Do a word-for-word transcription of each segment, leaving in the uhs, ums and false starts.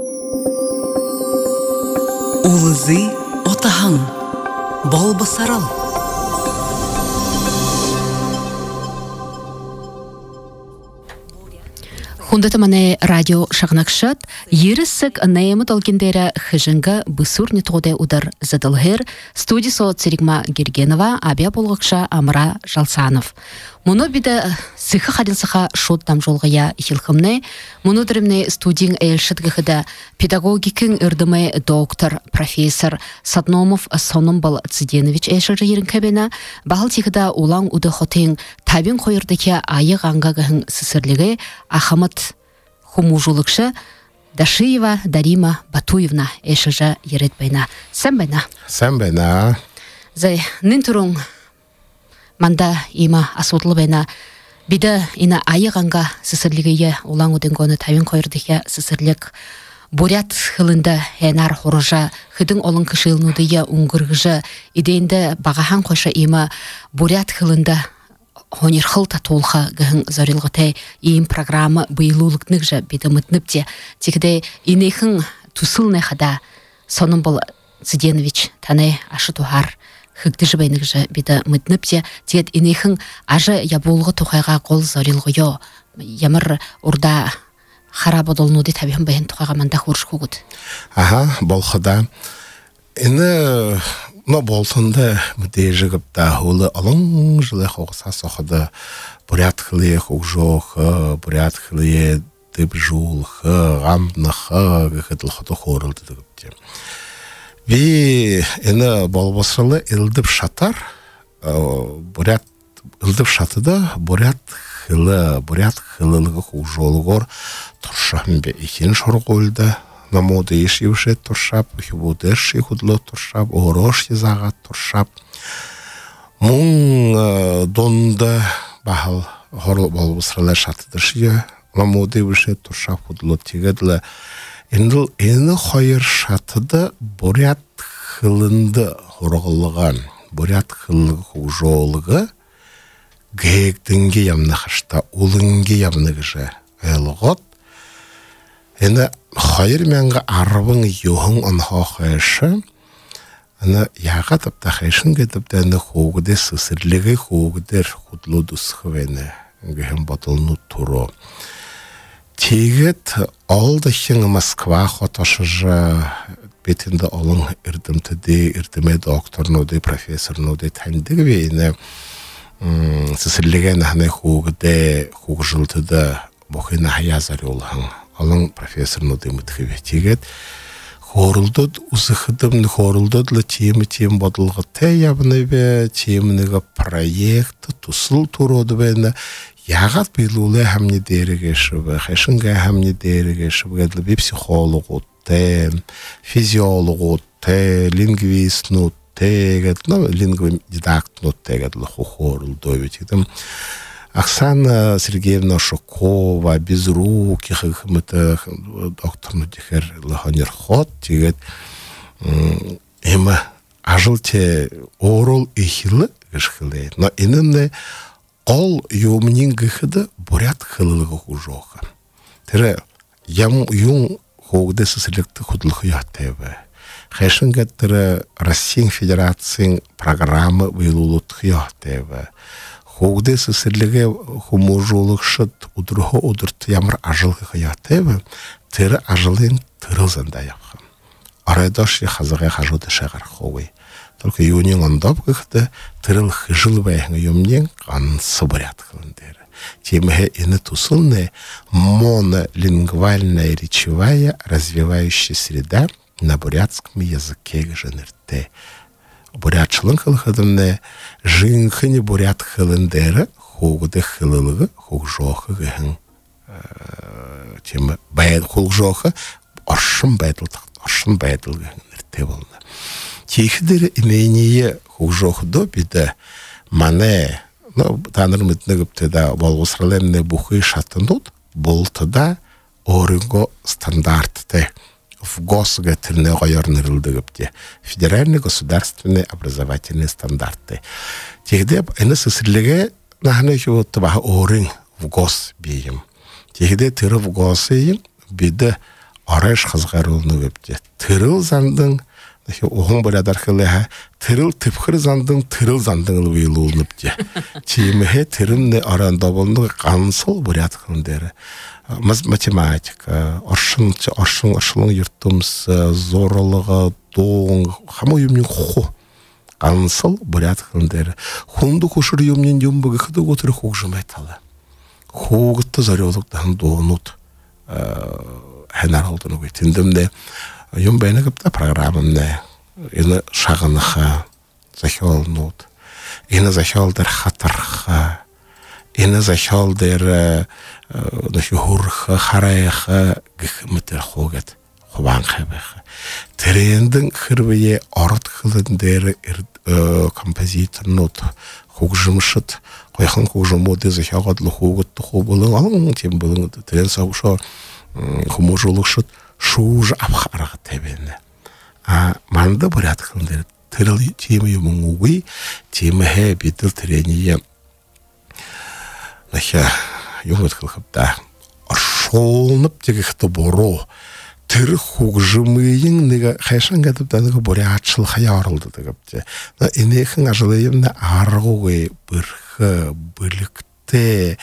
Улызы отаһың, бол бысарал. Хундата мане радио шагнакшат, ересек наемы толкиндера хыжынга бысурни тоде удар задылгер, студисо Церигма Гергенова, абия болгакша Амра Жалсанов. Муну биде сыха хадинсыха шот дамжолгая хилхымне, муну дремне студин элшитгыхыда педагогикин ырдымы доктор, профессор Садномов Сонумбал Циденович эшыры ерін кабена, бағыл тихыда улан уды хотен табин қойырдыке айы ғангағығын сысырлығы Ахамат Хумужулыкшы Дашиева Дарима Батуевна эшыжа ерет байна. Сән байна? Сән байна. Зай, нин турун манда има асудлы байна. Бида ина айы ғанға сысырлығые улан уденгоны табин қойырдыке сысырлық Бурят хылында хэнар хорожа, хыдың олың кышылнудыя уңгыргыжа, идейінде бағахан қойша има бурят хылында хонер хылта толха гыхын зарилғытай им программа бұйылулықнық жа беді мұтныпте. Текіде инейхін тусылны қада соның бұл Циденович таны ашы тухар хыгды жыбайнық жа беді мұтныпте. Тегет инейхін ажы яболғы тухайға қол зарилғыйо. Ямыр урда Хараб одолнуды табихан бәйін тұқаға манда қорш қоғыд. Аха, болхыда. Іні, но болтында мүдей жығып да олы алың жылы қоғыса соқыды. Бурят қылые қоқ жоқы, бурят қылые дып жулқы, ғамнықы, ғыдылқыды қорылды дұғыпте. Ви іні болбасылы үлдіп шатар, бурят үлдіп шатыда, бурят хылы, бурят хылылығы қоқ жолығыр, Туршам бе икен шорғолда, намоды ешевше туршап, хюбудерши худло туршап, орош езағат туршап. Мұң донда бағыл хорл бол бұсыралар шатыдыршия, намоды ешевше туршап худло тегеділі. Енділ ені қойыр шатыды бурят хылынды хорғылыған, бурят хылығы жолығы гейгдінге ямны қашта, улынге ямны ғыжа әліғот. Әні қайыр мәңгі арбың еуің ұнға қайшы, әні яға тапта қайшын кетіпті әні қоғыды сысырлығы қоғыдыр құтлы дұсқы вәні, әңгіхен батылыны тұру. Тегет алдықын Москва қоташыжы бетінде олың үрдімтіде, үрдіме докторнуды, профессорнуды тәндігі вейні сысырлығы әні қоғыды, қоғы жылтыды бұқыны хаязар олың. Алың профессорнуды мұтқыве тегет. Хорылдыд, ұзықыдымны хорылдыдлы темі-тем бадылғы тәйябыны бе, темінігі проекты, тұсыл тұроды бәйіні. Яғат бейлулы әмні дәрігеші бі, қайшынға әмні дәрігеші бі, әділі бе психолог өтті, физиолог өтті, лингвист өтті, лингвист дидакт өтті, әділі хорылды өтті. Оксана Сергеевна Шокова, Безруки, хыхмыты докторну дихер лаханер ход, тегет, эма ажылте орол ихилы гышхылы. Но инынны ол юмнин гыхыды бурят хылылығы хужоха. Тірі, ям юн хоғды сысылықты худлығы яттайбы. Хайшынға тірі Россия Федерациян программы вылулытығы яттайбы. Хоғды сысырлығы хумужулық шыт удырғы удырты ямар ажылғы қиятайбы, тірі ажылын тырылзанда япқым. Арайдаш қазығы қажуды шағар хоғый. Только юнин ондап қықты тырыл хыжыл бәйіңі юмнен қансы бұрят қылындары. Темігі іні тусылны монолингвальная речевая развивающая среда на бурятском языке жанырты. Бурятшылың қылғыдымны жыңқыны бурят қылындары хоғыды қылылығы хоқ жоқы ғың темі байыл хоқ жоқы оршын байдыл ғың нірте болны. Тейхідері именее хоқ жоқыды біді мане таныр мүтіні күптеді болғысыраларыны бұқы шатынуд болтыда орынғы стандартты в государственные районные федеральные государственные образовательные стандарты. Тегде эне сысырлыгы нахны вот ба орын в гос бием. Тегде тыры в госыйым биде араш хазгарулны вепте. Тырыл зандың оғын бұрядар қылыға, тырыл тіпқір зандың, тырыл зандың ұлвейлуылынып де. Тиеміге тырымны аранда болны қансыл бұряд қылындары. Математика, оршын, оршын, оршылың юртымсы, зорылығы, доң, қамы үйімнен қоқу. Қансыл бұряд қылындары. Хунду қошыр үйімнен үйімбігі қыды өтірі қоқжым айталы. Қоғытты зарелықтан доғынуд. Хәнар алдыны көйтіндімде. Юм бәйні көпті программымны, ені шағыныға, захиолнуд, ені захиолдар хатырға, ені захиолдар хұрға, харайға, гіхімітер қоғет, қобан қабығы. Тірендің қырбeye арыт қылындары композиторнуд, қоғжымышыд, қойқан қоғжымуды захиолғадлы қоғытты қобылың, алың тем болың, тірен сауыша құмыжылықшыд, шуж абхарага тебенне. А манда бурят кылдыр. Тырыл темы юмугуй, темы хэ битыл трение. Нахя юмут кылхыпта. Аршолнып тегихты боро. Тыр хугжымыйын нега хайшан гадыпта нега бурятчыл хая арылды дегапте. На инехин ажылайымна аргуй бырхы, бөлікте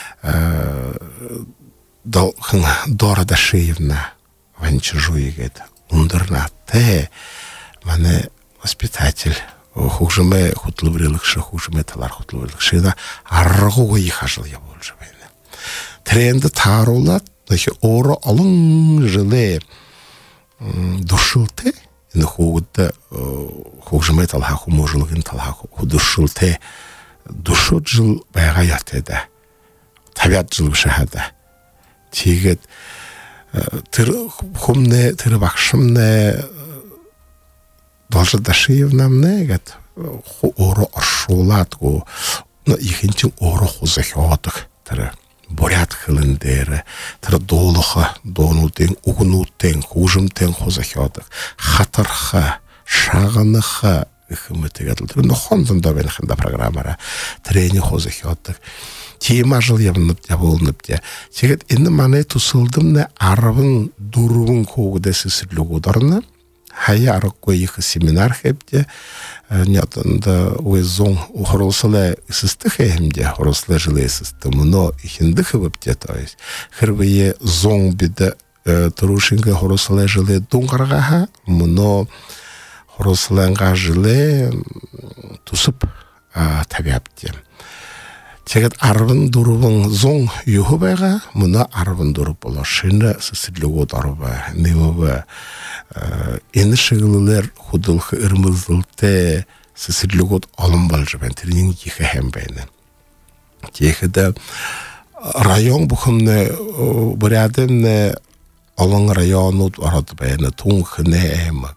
дора дашиевна. Ванча жуйгет, ундырна те, мане воспитатель, хужыме хутлыврылыкшы, хужыме талар хутлыврылыкшы, да аргуга ихажыл я болжы бейне. Тренді тарулат, нахи оро алың жылы душылте, ені хугудда хужыме талха, хумужылығын талха, худушылте, душут жыл байға ятеда, табиат жыл бішахада. Тегет, тыр хумне тыр бакшымне должа дашиевнамне гат оро аршулат го но ихинчин оро хузахиотық тыр бурят хылындері тыр долыха донутен угнутен хужымтен хузахиотық хатырха шағыныха ихымытыгатыл тыр но хондында бен хында программара трени хузахиотық Тема жыл явынып, явылынып де. Сегет, енді мане тусылдым не арвын, дурвын коғыда сесірлік ударына. Хая арық қой екі семинар хепте. Нятында ой зоң ұхырылсылы үсісті хеймде, ұхырылсылы жылы үсісті. Мұно ихінді хыбыпте, то есть. Хырбые зоң биді тұрушынға ұхырылсылы жылы доңғарғаға, мұно ұхырылсылыңға жылы тусып табиапте. Сегет арвын дұрывын зоң юхы байға, мұна арвын дұрып болу. Шыны сысырлығы дарыба, неві ені шығылылар худылғы ұрмыздылты сысырлығы алым балжы бән, тірінің егі хәм бәйні. Тегі район бұқымны бұрядымны алың району арады бәйні, тұңқыны әмік.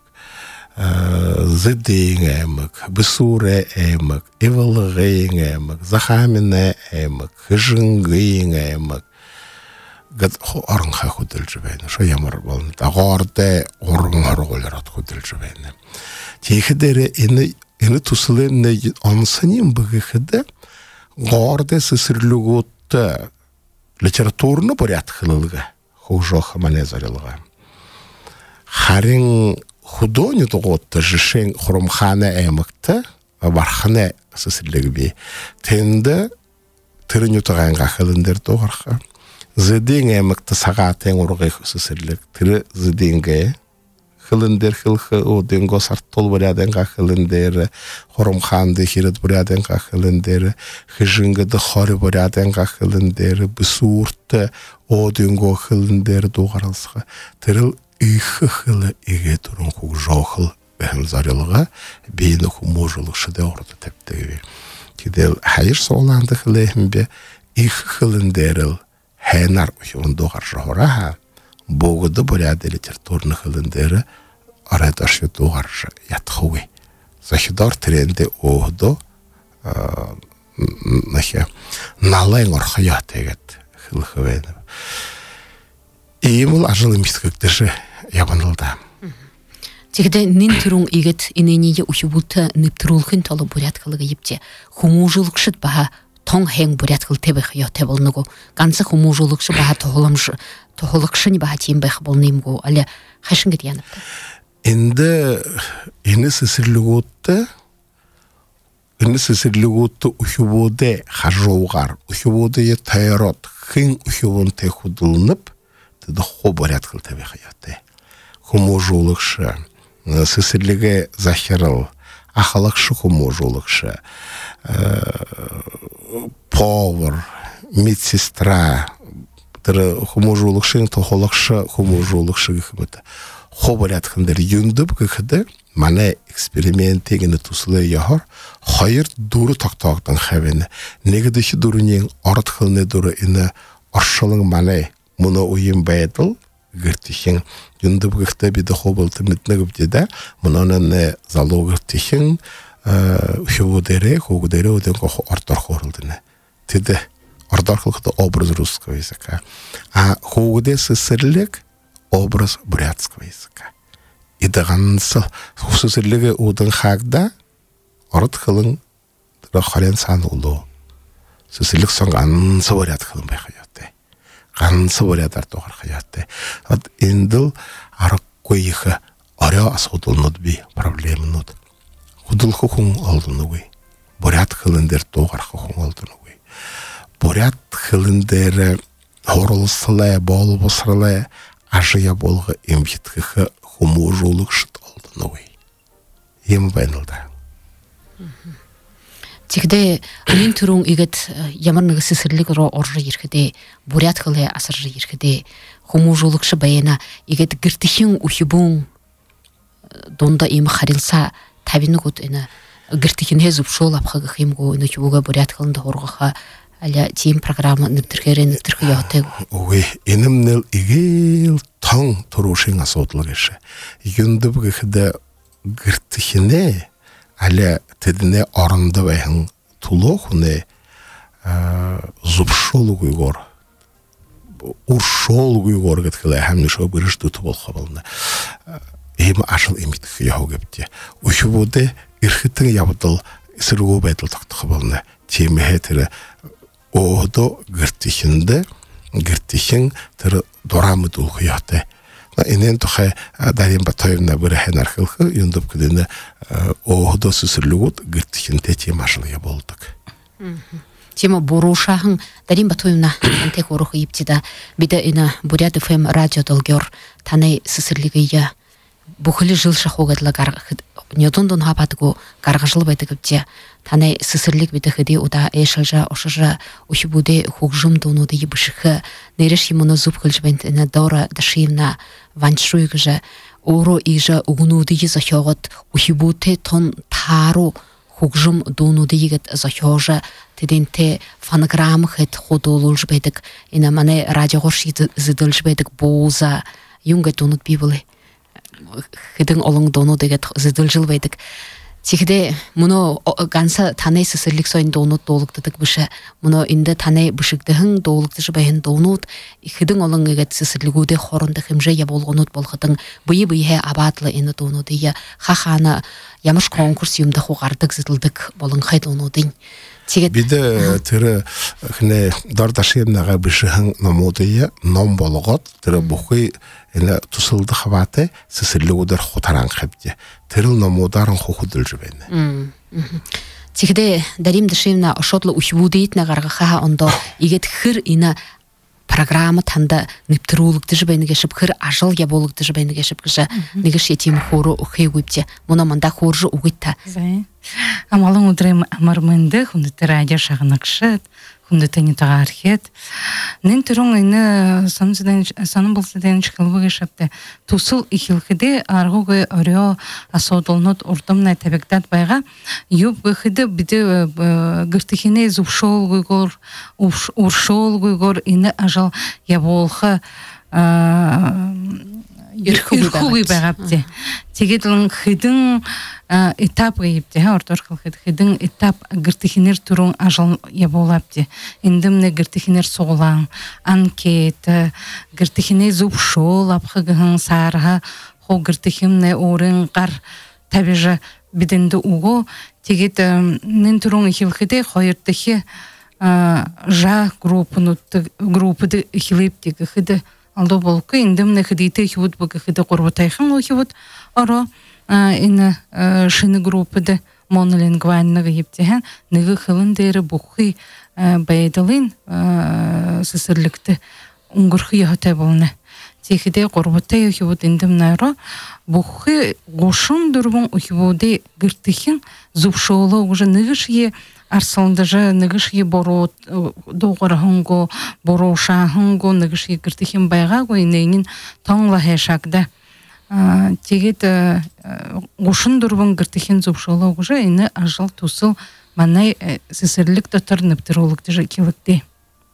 Зидing емік, бісуре емік, евылығың емік, захаміне емік, хыжыңғың емік. Гад орынға құдыл жібейні, шо ямыр болын. Ағарды орынғар оларат құдыл жібейні. Тейхідері ені тұсылыны ансынен бұғықыды, ғарды сысырлығыты литературны бұрят қылылығы, құжоқы мане зарылығы. Харин худони тоготты жишен хурумхана эмыкты бархана сысырлыгби тенде тырыню тагайнга хылындыр тогорха зыдың эмыкты сагатен ургы сысырлык тыры зыдыңге хылындыр хылхы оденго сарттол буряденга хылындыр хурумханды хирет буряденга хылындыр хыжынгыды хори буряденга хылындыр бисурты оденго хылындыр догарылсха тырыл Ихы хылы еге тұрын құқ жоқыл бән зарылыға бейіні құможылық шыды орды тәптігі. Кедел хайыр соғыланды хылы әмбе ихы хылын дәріл хәнар ұйығынды оғар жоғыра боғыды бұряды литературны хылын дәрі арадашы доғар ятқуы. Захидар тренде оғыды налайын орқа ятегет хылы хывайны. Иймыл ажылы мистікіктіші ябанылда. Тегде нин түрің егет иненеге ұшыбуты nøптірулхын толы буряткалыға епте. Хумужылықшыд баға тоң хең буряткал тебі хия тебілнігі. Гансы хумужылықшы баға тоғыламшы тохолыкшын бахатим бэх болнымгу але хашын гидянып. Инде инес сирлигутта инес сирлигутта ухубоде хажоугар ухубоде тайрот хин ухубон те худулнып да хоборят кыл тебе хаяты. Хуможулыкшы сирлиге захирал ахалыкшы хуможулыкшы повар медсестра тер хуможулыкшы тохолыкшы хуможулыкшы гыхмыта хоборят хындыр юндып гыхды мана эксперимент тегені туслы яхар хайыр дуру тактактан хавене негедиши дурунен арт хылны дуру ина аршылың мана муна уйым байтыл гыртихин юндып гыхта биде хоболты митнегып деда мунанын залогыртихин хөвөдере хөгөдере оден ко артар хорулдыны теде артар хылкыда образ русского языка а хөгөде сырлык образ бурятского языка идегансы хусусырлыгы удын хагда арт хылын рахален санулу сырлык сонган сабарят хылын байхаяты гансы бурят артогар хаяты от индил арак койха аря асудулнут би проблемнут худул хухун алдынугы бурят хылындер тогар хухун алдынугы бурят хылындер хорулсылай болбосрылай ажия болғы ембиткіхі хумужулық шыт алдынугы ем байнылда Тигде анин турун игет ямарныгы сисирлик ро оржы ерхеде бурят хылы асыржы ерхеде хумужулыкшы байена игет гиртихин ухибун донда им харилса табинугут ена гиртихин хезуп шол апхагы химгу ена чубуга бурят хылында оргыха аля тим программа ниптирхере ниптирхи яхтeg ой энемнел игел таң турушин асотлыгышы юндып гыхда гиртихине аля тедне арынды байхын тулохуне зубшол гуйгор уршол гуйгор гыткылы хамны шо биришты тубол хабалны эм ашыл эмит яугепте ушубуде ирхитин ябдыл сыргу байтыл такты хабалны темехетре одо гыртихинде гыртихин тер дорамы дулхуяты Инен тухай дарим батоевна бирахен архылхы юндып кыдыны оодо сүсүрлүгут гыртихин тете машылыя болдук. Тема борушахын дарим батоевна тек орухы иптида биде ина Бурят эф эм радио долгёр таны сүсүрлүгыя бухли жыл шахугатла гаргы ньютондон хапатгу гаргыжыл байтыгыпте таны сүсүрлүк биде хыди уда эшылжа ошыжа ухибуде хугжым донуды ебышыхы нереш имуно зуб кылжбент ина дора дашивна ваншруйгжа оро ижа угнуды захёгот ухибуте тон тару хугжым донуды егет захёжа теденте фонограмм хет ходолулжбедик ина мане радиогорши зыдылжбедик боза юнга донут бибылы хидин олың дону дегет зыдылжылбедик Тихде муно ганса тане сысырлик соин донут долуктыдык быша муно инде тане бышыктыхын долуктыжы байын донут хидин олың егет сысырлигуде хорунды химже я болгонут болгытың быйы быйhe абатлы ины донуды я хахана ямыш конкурс юмда хугардык зыдылдык болың хай донудың биде тире хне дардашемнага бышыхын намуды я ном болгот тире бухой ina тусылды хаваты сысырлигудер хутаран хепте терил намударын хухудылжбен. Тигде дарим дышевна ошотлы ухвудейтна гаргаха ондо игет хыр ина программа танда ниптирулук дышбен гешип хыр ажыл я болук дышбен гешип гыша нигеш етим хору ухейгупте муна манда хоржу угитта. Амалың удрем амармынды хундыты радио шагынакшыт хундыты не тагархет. Нен турун ины саным болса ден чыкылбы гешапте тусыл ихилхиде аргугы орё асодолнот уртымнай табектат байга юб гыхиде биде гыртыхине зубшол гуйгор уршол гуйгор ины ажал яболха ирхугуй байгапте тегетлин хидин этап гыйпте орторхыл хидин этап гыртыхинер турун ажал яболапте индимне гыртыхинер соглаң анкет гыртыхине зубшол апхыгын сарга хо гыртыхимне орын кар табежа биденде уго тегет нен турун ихилхиде хойыртыхи жа группыны группыды ихилипте хиде Алды болку индемне хидите хивут бага хиде корбатайхан хивут ара ина шины группада монолингвальныгы ептеген ныгы хылын дері бухи байдалын сысырлыкты унгурхы яхатай болны. Техиде корбатай хивут индемне ара бухи гошун дурбун хивуде гыртыхин зубшоолы уже ныгышие арсалындажа ныгышие боро доғырахынго боро шахынго ныгышие гыртыхин байға гойнейнин таңла хэшакда тегет гошун дурбун гыртыхин зубшоолы уже ины ажал тусыл манай сесерлик татар ныптыролыкты же келікте.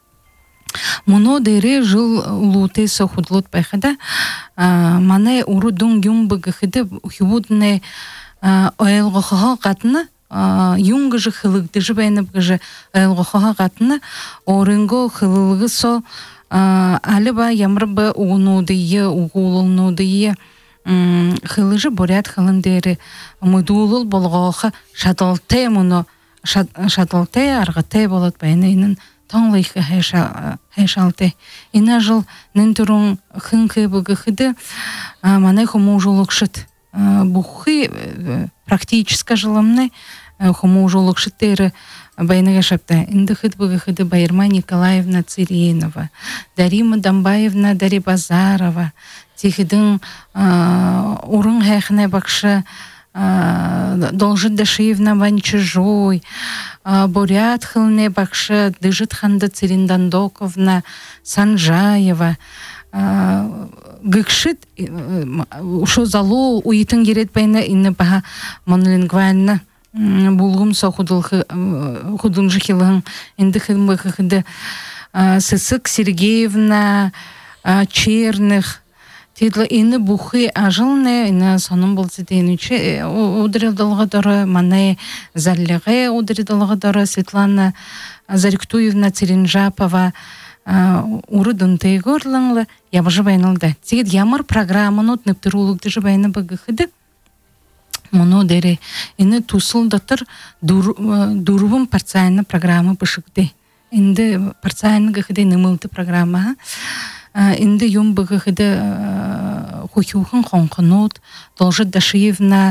Моно дере жыл улуте сохудлот байхада манай уру дун юм быгыхыды хивудне оэлгохаха қатына юнгы жы хылыгды жы байнып гыжы оэлгохаха қатына орынго хылылығы со алыба ямрыбы угунудыйы угулылнудыйы хылыжы борят хылын дере мыдулыл болғоха шаталтай мұны шаталтай арғатай болот байнайнын таңлайқы хайшалты. Ина жыл нэнтурун хынкы бұгыхыды манай хому жолықшыт. Бұхы практическа жылымны хому жолықшыттері байныға шапта. Инді хыд бұгыхыды Байырма Николаевна Циренова, Дарима Дамбаевна Дари Базарова, тихидың урын хайхынай бақшы Должит Дашиевна Ванчужой, Бурят Хылне Бакша, Дыжит Ханда Цирендандоковна, Санжаева, Гыкшит, шо зало уйтын керет байна инны баха монолингвальна булгум со худылжы хилығын инді хылмықыды Сысык Сергеевна, Черных, Тидлы ины бухы ажылны, ины соным болсы дейнучі, удырылдылығы дұры, маны зәрліғі удырылдылығы дұры, Светлана Заріктуевна Циринжапова, уры дұнтай көрліңлі, ябыжы байнылды. Тегет ямыр программын отнып тұрулықты жы байны бұғыхыды. Мұны дәрі, ины тусылдатыр дұрывым парцайны программы бұшықты. Инді парцайны ғыхыды нымылды программа. Инды юм быгыхыды хухюхын хонқынут, Должит Дашиевна,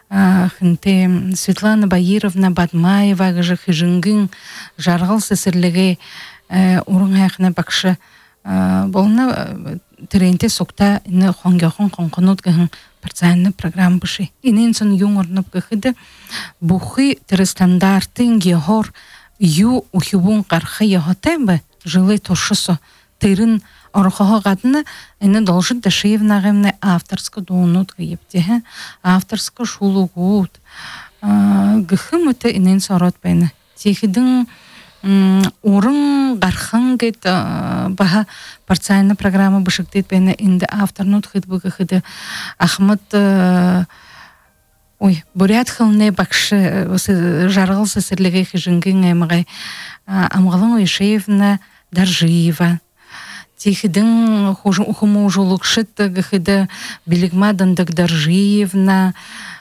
хынты Светлана Баировна Бадмаева, гыжы хыжынгын, жарғыл сесірлігі урын хайқына бақшы болына тіренте соқта ині хонгяхын хонқынут гыхын парцайны программ бұшы. Инен сон юң орнып гыхыды бұхы тірі стандартын гехор ю ухюбун қархы яхотайбы жылы тошысо тырын Орхоха гадна ины Должит Дашиевна гэмне авторска дуунут гыйыптеhe, авторска шулугут. Гыхым өті инен сорот байны. Техидың урын гархан гэт баха парцайны программа бышыктет байны инді авторнут хыд быгыхыды Ахмад ой, бурят хылны бакшы жарғыл сесірлігі хыжынгын аймағай Амғалың Ойшеевна Даржиева. Тихидың ухыму жолықшыт гыхыды Белигмадандық Даржиевна,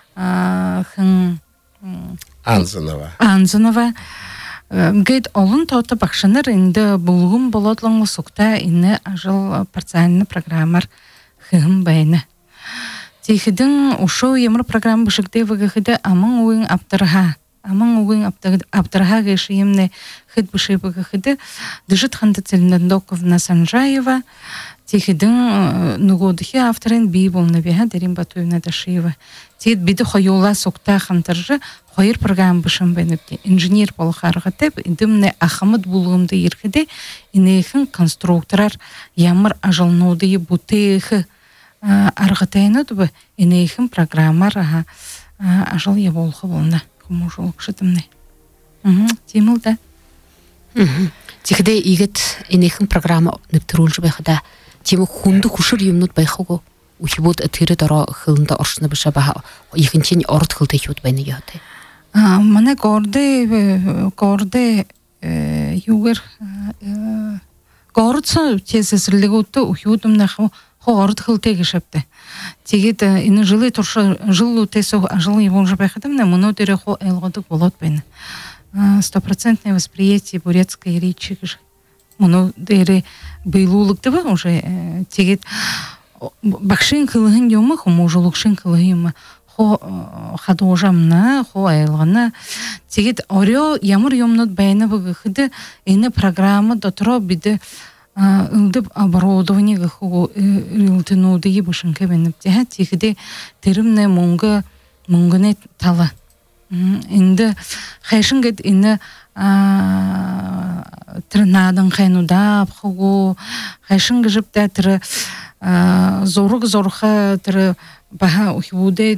Анзанова. Анзанова. Гейд олын тауты бақшыныр инді бұлғым болотлыңы соқта ині ажыл парцайны программар хығым байны. Тихидың ұшу емір программ бұшықтай вғыхыды амың ойын аптырға. Аман угын аптырға гайшы емне хыд бұшай бұғыхыды Дыжит Ханда Цирендандоковна Санжаева, Техидің нұғодығы авторын бей болны беға Дарим Батуевна Дашиева. Тейд биді қойула соқта қантыржы қойыр программ бұшын бәніпте. Инженер болғарға тәп, идімне ақымыд бұлғымды ерхіде, инейхін конструкторар ямыр ажылнуды бұтейхі арғытайны дұбы, инейхін программар ажыл еболғы болны. Мужу шытымны. Темыл да. Тихде игет инехин программа ныптырулжы байхада тему хунду хушыр юмнут байхого ухибуд атыры дара хылында оршны быша баха ихинчен орд хылды хют байны яты. Мана горде горде югер гордса тезесрлигутты ухиудум наху хорд хылты гешепте. Тегет ины жылы турша жылу тесо жылы его уже байхадым на муно дерехо элгодук болот бен. Стопроцентное восприятие бурятской речи. Мұны дәрі бейлулықты ба, уже тегет бақшын қылығын емі, хому жолықшын қылығы емі, хо хадожамна, хо айлғана, тегет орё ямыр емнат байны бұғы қыды, әйні программа дотыро биді ылдып оборудование гыху ылтынуды ебышын кәбеніп те, тегеде терімне мұңғы мұңғыне тала. Инде хайшын гет инде тырнадың қайнудап хугу хайшын гыжып да тыры зоруг зорха тыры баха ухибуде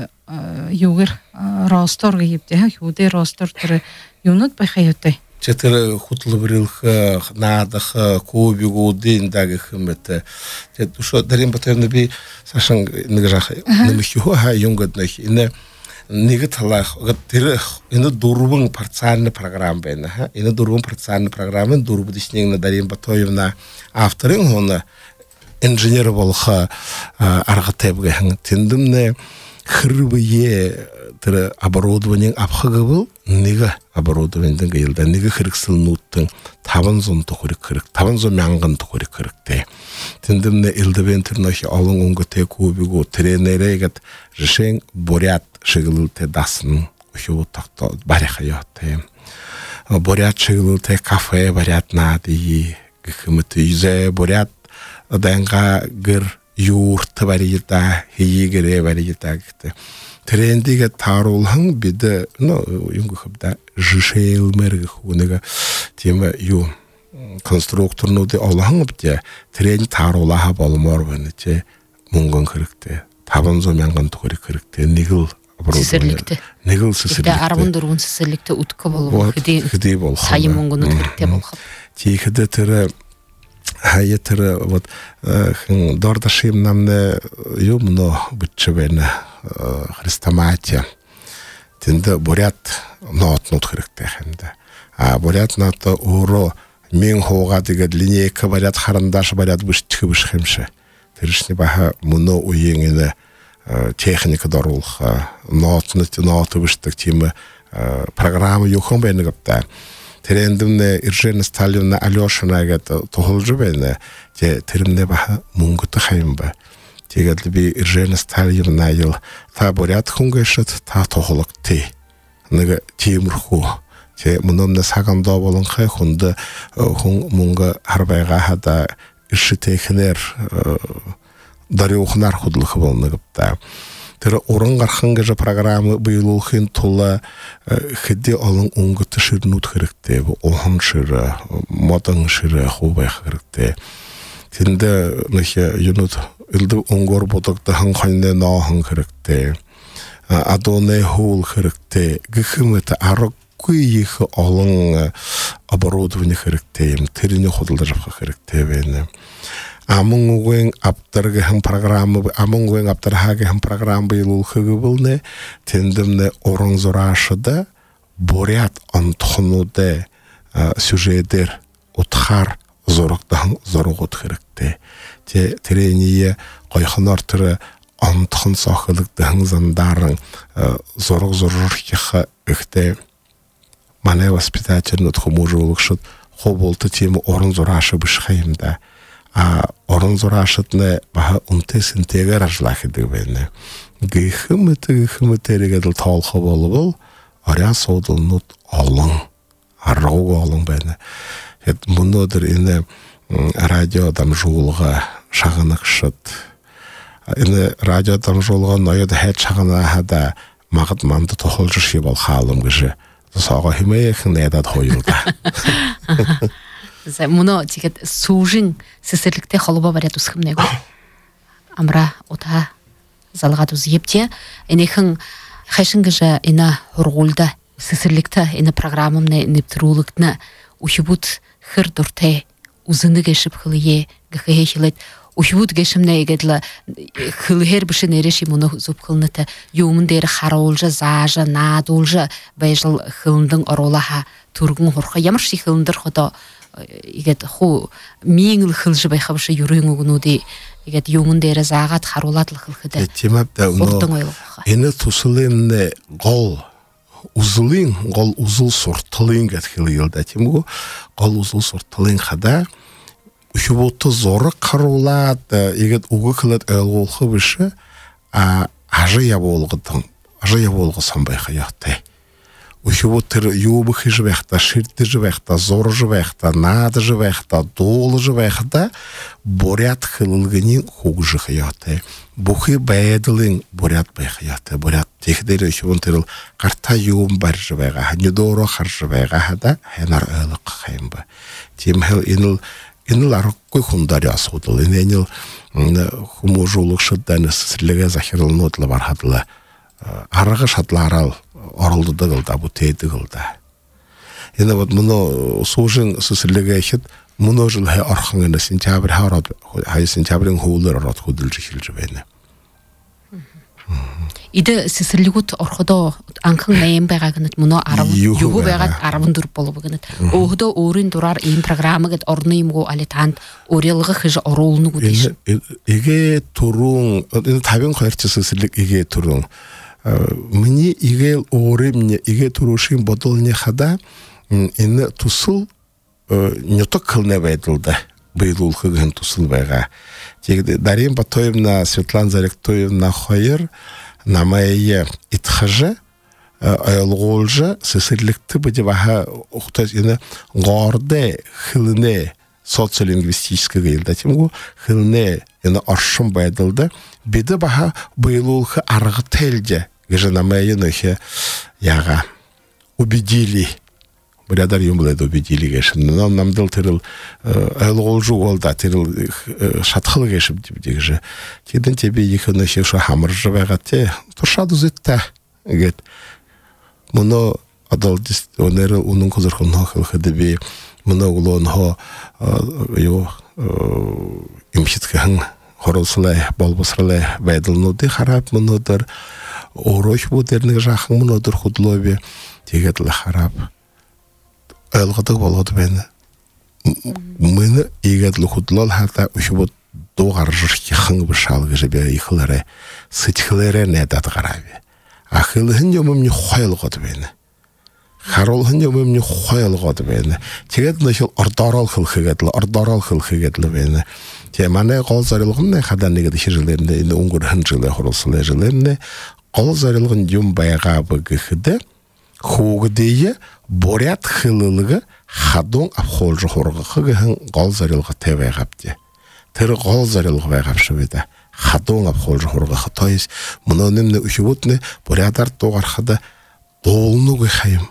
югер ростор гейбде ухибуде ростор тыры юнут байхайоттай. Четыре хутлыбрылх надах кубигу диндаги хымете. Тет ушо дарим батырны би сашан ниграх немиху ха юнгаднах ине Нига талах, тэр энэ дөрвөн парцаарны програм байна ха. Энэ дөрвөн парцаарны програмын дөрвөн дишнийн Дарин Батоевна авторын хона инженер болох арга тавьган тэндэмнэ хэрвээ тэр оборудованиeng авахгавал нэг оборудованиeng гэлдэ нэг хэрэгсэлнүүдэн таван зуун төгрөг хэрэг таван зуун мянган төгрөг хэрэгтэй. Тэндэмнэ элдвэн тэр нөх олон өнгөтэй кубигу тренерэгэд решен бурят шиглэлтэй дасна ухуу тогтоо барихаяатай. Бурят шиглэлтэй кафе барят нади гэмэт изэ бурят данга гэр юурт барита хийгэрэ барита гэдэг. Трендиге тааруулхан бид нөө юм гэхбда жишээлмэр гэх үнэг тийм юу конструкторнууд олхон бдэ тренд тааруулаа болмоор байна чи мөнгөн хэрэгтэй таван зуун мянган төгрөг хэрэгтэй нэг л Сэсэрлэгтэй. Нэг л сэсэрлэгтэй. арван дөрвөн сэсэрлэгтэй үтгэх болов хэдий болох. Сая мөнгөнүүд хэрэгтэй болох. Тийхэд тэр хаяа тэр вот хэн дордашим намне юм но бичвэна христоматия. Тэнд бурят ноотнууд хэрэгтэй хэнда. А бурят нот өөрөө мин хуугаад игээд линейка бурят харандаш бурят биштгэх биш хэмшэ. Тэршний баха мөнөө үеийн энэ техник дөрвөх ноотнот ноот бишдэг тийм програм юухан байна гэдэг. Тэрэндэмнэ Иржена Сталиевна Алёшина гэдэг тохолж байна. Тэ тэрнэ баха мөнгөт хайм ба. Тэгээд би Иржена Сталиевна ил та бурят хөнгөшөт та тохологтой. Нэг тиймэрхүү. Тэ мөнөмнө сагандаа болон хай хүнд хүн мөнгө харбайга хада иштэхнэр дариухнар худлах болно гэдэг. Тэр уран гархан гэж програм биелүүлэхийн тулд хэдий олон өнгөт ширнүүд хэрэгтэй, ухан шир, модон шир хуу байх хэрэгтэй. Тэнд нэг юунууд элдв өнгөр бодогдсон хоньны нохон хэрэгтэй. Адууны хуул хэрэгтэй. Гэх мэт аргагүй их олон оборудование хэрэгтэй юм. Тэрний худалдаж авах хэрэгтэй байна. Амунгуэн аптаргийн програм амунгуэн аптархагийн програм биелүүлэхгүйбэлнэ тэндэмнэ уран зураашда бурят онтхнуудэ сюжетээр утхаар зурагдан зургууд хэрэгтэй. Тэ тэрэний гойхноор тэр онтхон цохилогдсон зандаран зураг зуррах ихтэй манай воспитательнууд хүмүүжүүлэгшд хоболт тийм уран зурааш биш хаимда. А орон зураашдны баха үнтэсэнтэйгээр ажиллах гэдэг байна. Гэхмэт гэхмэтэргээд л тоолох болвол орян суудалнууд олон аргуу олон байна. Хэд өнөөдөр энэ радио дамжуулга шагнагшд энэ радио дамжуулга ноёд хайд шагнаа хада магад манд тохолж ши бол хаалам гэж саага хэмээх нэдад хоёрда. За мөнө тэгээд сүүжин сэсэрлэгтэй холбоо бариад үсхэм нэг. Амра ута залгаад үзьепте энэхэн хайшин гэж энэ хургуулда сэсэрлэгтэй энэ программны нэвтрүүлэгтнэ ухибут хэр дуртай үзэнэг эшип хөлие гэхээхлэд ухибут гэшмнэ гэдэл хөлхэр биш нэрэши мөнө зүпхэлнэт юмн дээр харуулж зааж наадуулж байжл хөлнөн оруулаха түргэн хурха ямар шиг хөлндөр ходо игээд хуу мингл хэлж байхав шиг юрын өгнүүдий игээд юмн дээр заагаад харуулаад л хэлэхэд тийм ээ энэ туслын гол узылын гол узыл сортылын гэтгэл йылда тимгу гол узыл сортылын хада үшүбуту зоры карулат егет угы кылат өлгөлхы биши а ажы яболгытын ажы яболгы самбай хаякты үшүбутыр юбы хижвехта ширти живехта зор живехта над живехта дол живехта борят хылылгынын хугжы хаякты бухи байдылын борят бай хаякты борят техдери үшүбутыр карта юм бар живега недоро хар живега хада хенар өлөк хайымбы тимхел иныл иныл арыккой хундари асудыл иненил хумужулук шыдданы сырлеге захирылнутлы бархадылы арығы шатларал орылды дығылда, бұ тейді ғылда. Енді вот мұны сужын сысырлеге ешет, мұны жыл хай арқыңына сентябрь хай сентябрьін хуылыр арат худыл жихил жібейні. Иді сысырлегут орхыда анқың мәйін байғағынет, мұны юғы байғат арабын дұрып болу бағынет. Оғыда орын дұрар ең программығыд орныйымғы алетант орелығы хыжы оролыны көдейші. Еге тұрың, табин қойырчы сысырлег еге тұрың. Мне игел оремне иге турушин бодолне хада ин тусул не то кылне байдылда быйлул хыгын тусул байга тегде Дарин Батоевна Светлана Заректоевна хойер намайе итхажа аялголжа сесирликти бди баха ухтаз ин горде хылне социолингвистического елда тимгу хылне ин аршын байдылда биде баха быйлул хы аргы телде геже намайе нохе яга убедили брадар юмлады убедили гешин нам намдыл тырыл аялголжу голда тырыл шатхыл гешип дигже тиден тебе ихы нохе ша хамыр жабагате туршаду зетта гет муно адал дис онер унун козырхын нохыл хадеби муно улон хо ё имшиткан хоролсылай болбосралай байдылнуды харап мунодыр орош будернег жахын мунодыр худлоби тегетлы харап өлгөдө болот бени мыны игетлы худлол хата ушбут догаржырки хың бышалгы жебе ихлары сытхлары недат гараби ахылын юммни хойлгот бени харолхын юммни хойлгот бени тегет ношол ордорол хылхыгетлы ордорол хылхыгетлы бени темане кол зарылгын хаданныгы дишилеринде ин унгурхын жылы хоролсулы жылы кол зарылгын юм байга быгыхыды хугдые борят хылылыгы хадон апхолжу хоргыхыгын кол зарылгы тебегапти тэр кол зарылгы байгапшыбыда хадон апхолжу хоргыхы то есть мунонымны үшүбутны борядар догархыда долнугы хайым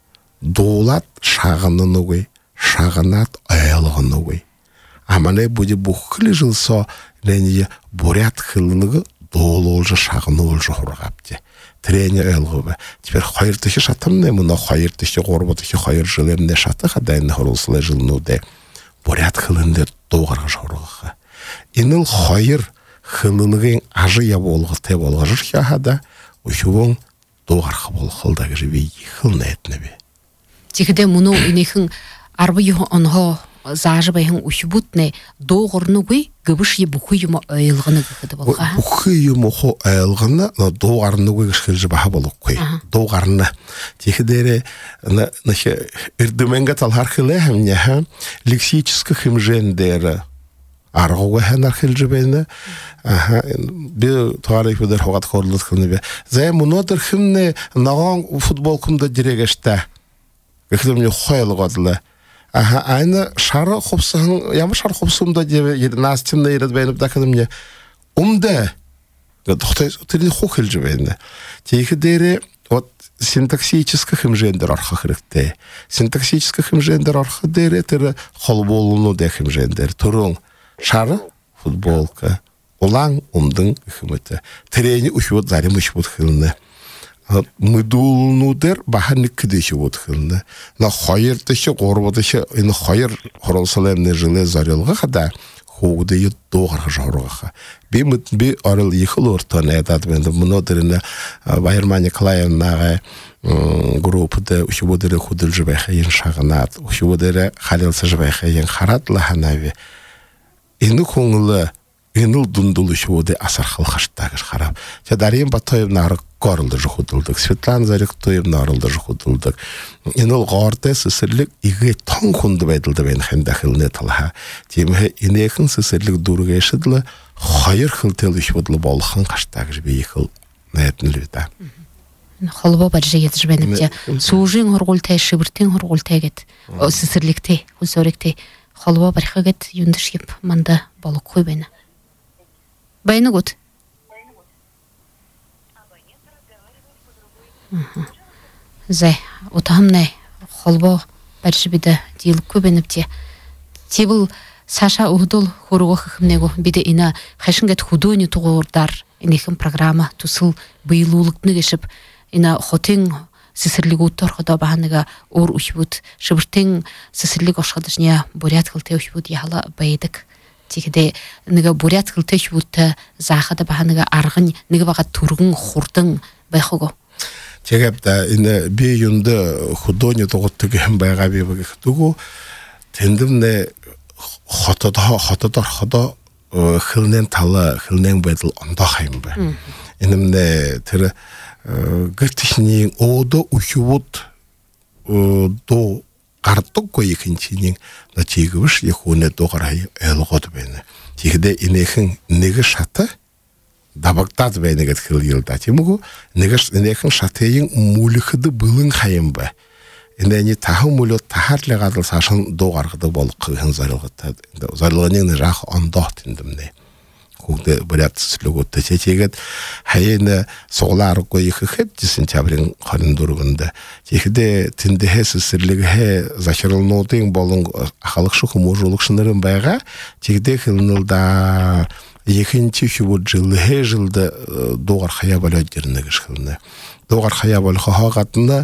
долат шагынынугы шагынат аялыгынугы амане будет бухли жилсо лене борят хылылыгы дололжу шагынолжу хоргапти тренер элгубе теперь хайыртышы шатымны муна хайыртышы горботышы хайыр жылерне шаты хадайны хорулсылы жылнуде борят хылынды догарга хоргыхы иныл хайыр хылылыгын ажы я болгы те болгыжыр хада ушугун догарга болгылда жеби хылнетнеби тигде муну инехин арбы онхо зажбайхын ушбутне доогорнугуй гыбыши бухуйма айлгыны гыды болга бухуйма хо айлгыны но доогорнугуй гышкылжы баха болуккуй доогорны тихдере на нахе ирдыменге талхархылы хэмне ха лексических химжендер аргуга хэнар хилжбэна аха би тарих бидер хогат хорлут хэмне зэ мунотер хэмне наган футболкумда дирегешта гыхлымне хойлгодлы Ага, айна шара хопсан, я шар хопсумда де настинна ирад бейнуп дакадым мне. Умда. Дохтай ты хохил жебейне. Тихдере вот синтаксических химжендер арха хректе. Синтаксических химжендер арха дере тер холболуну де химжендер. Турун шара футболка. Улан умдың химете. Трени ушвот зарим ушвот хилне. Мыдулнудер баханы кидеши вот хылны. На хайыр теше горбодеше ин хайыр хоролсалемне жылы зарылга хада хугды догарга жарга. Би би арыл ихыл ортан этат менде мунодерне Байырма Николаевнага группада ушубодере худыл жбайха ин шагнат ушубодере халилса жбайха ин харатла ханави. Ину коңлы Энил дундулуш воде асар халхаштагыш харап. Дарья Батаевна арыккорылды жухудылдык, Светлана Заректоевна арылды жухудылдык. Иныл горте сесерлик иге тон хунды байдылды бен хенде хилне талха. Тимhe инехин сесерлик дургешидлы хайыр хилтел ишвудлы болхан каштаг жбе ихил нетнлүда. Холбо баржы етж бенепте. Сужин хоргултай шибиртин хоргултай гет. Сесерликте, хусорикте. Холбо барха гет юндышып манда болук кой бена. Байны гот. Зай, отамнай холбо баржы биде дил көбенепте. Тибул Саша ухдул хоруго хымнего биде ина хашингет худони тугурдар. Инехин программа тусыл быйлуулыкны кешип ина хотин сесерлик уттор хода баһаныга ор учбут шыбыртын сесерлик ошхадышня бурят кылты учбут яла байдык тигде нига бурят кылты учбутта захада баһаныга аргын нига бага тургун хурдын байхого Чегапта ина би юнда худони тоготтыгын байга бебеге тугу тендимне хотода хотодар хода хилнен тала хилнен байдал ондо хаймба. Инемне тэр гэртихний одо ухивут до гарддаг гоихинчийн на чигвш яхуне догарай элгод байна. Тэгдэ инехэн нэг шата дабагдад байна гэд хэлэлда. Тиймгүй нэг инехэн шатын мүлэхэд бүлэн хаямба. Инэний тахан мүлө тахарлыгадл сашин дуу гаргадаг болох хэн зорилготой. Зорилгоны рах ондот эндэмнэ. Хүүхдээ бурят цэслэгүүтэй чигээд хаяна суглааргүй их хэд сентябрийн двадцать четвёртөнд тэгэхдээ тэндээ сэсэрлэгэ захирлнуудын болон ахалагш хүмүүжүүлэгч нарын байгаа. Тэгдээ хэлнэлда ихэнчи хөвд жил хэжилд дуугар хаяа болоод ирнэ гэж хэлнэ. Дуугар хаяа болох хаагадна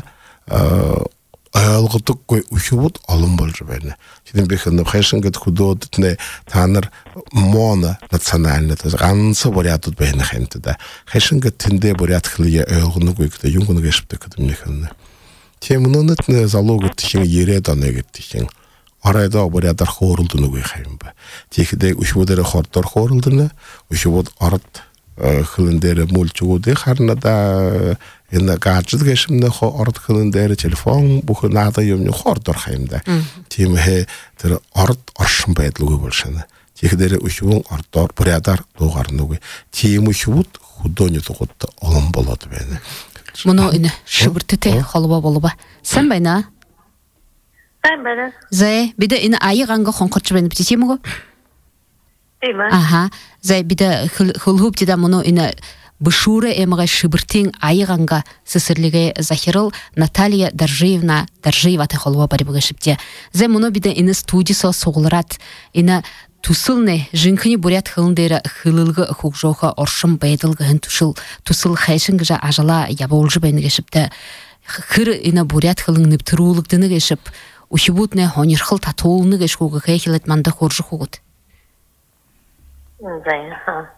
ойлгодоггүй ухивд олон болж байна. Тэдэн бэхэн хэшингэд хөдөөдтнэ та нар мона национальны ганц бурятууд байна хэмтэд. Хэшингэд тэндээ бурят хэлээ ойлгоногүй гэдэг юм гэнэ гэшпдэг гэдэг юм. Тийм нүнэт нэ залуугт хин яриад онэ гэдэг хин. Оройдоо бурядар хооролд нүгүй хайм ба. Тэгэхдээ ухивдэрэ хордор хооролд нэ ухивд орд хөлөндэр мулчгуудыг харнада энэ гаджет гэшмнэ хо орд хөлөндэр телефон бүх наада юм хордор хаймда. Тийм хэ тэр орд оршин байдлгүй болшана. Тэгэхдээ ухивун ордоор бурядар дуугар нүгүй. Тийм ухивд хөдөөний дугуйд олон болоод байна. Моно энэ шибэрттэй холбоо болоо. Сан байна. Сан байна. Зэ бид энэ аяганга хонхорч байна бити тийм үү? Тийм ээ. Аха. Зэ бид хөлхөп дида моно энэ бушуре эмга шибэртин аяганга сэсэрлигэ захирал Наталья Даржиевна Даржиева тэ холбоо барибга шипте. Зэ моно бид энэ студисо сугларат энэ тусылны жинхни бурят хылындэр хылылгы хугжоха оршин байдалгын тушыл тусыл хайшингжа ажала ябуулжы байна гэшипте. Хэр энэ бурят хылын нэвтрүүлэгдэнэ гэшип ухибутны хонирхал татуулны гэшгүүг хэхилэт манда хурж хугут. Зэ.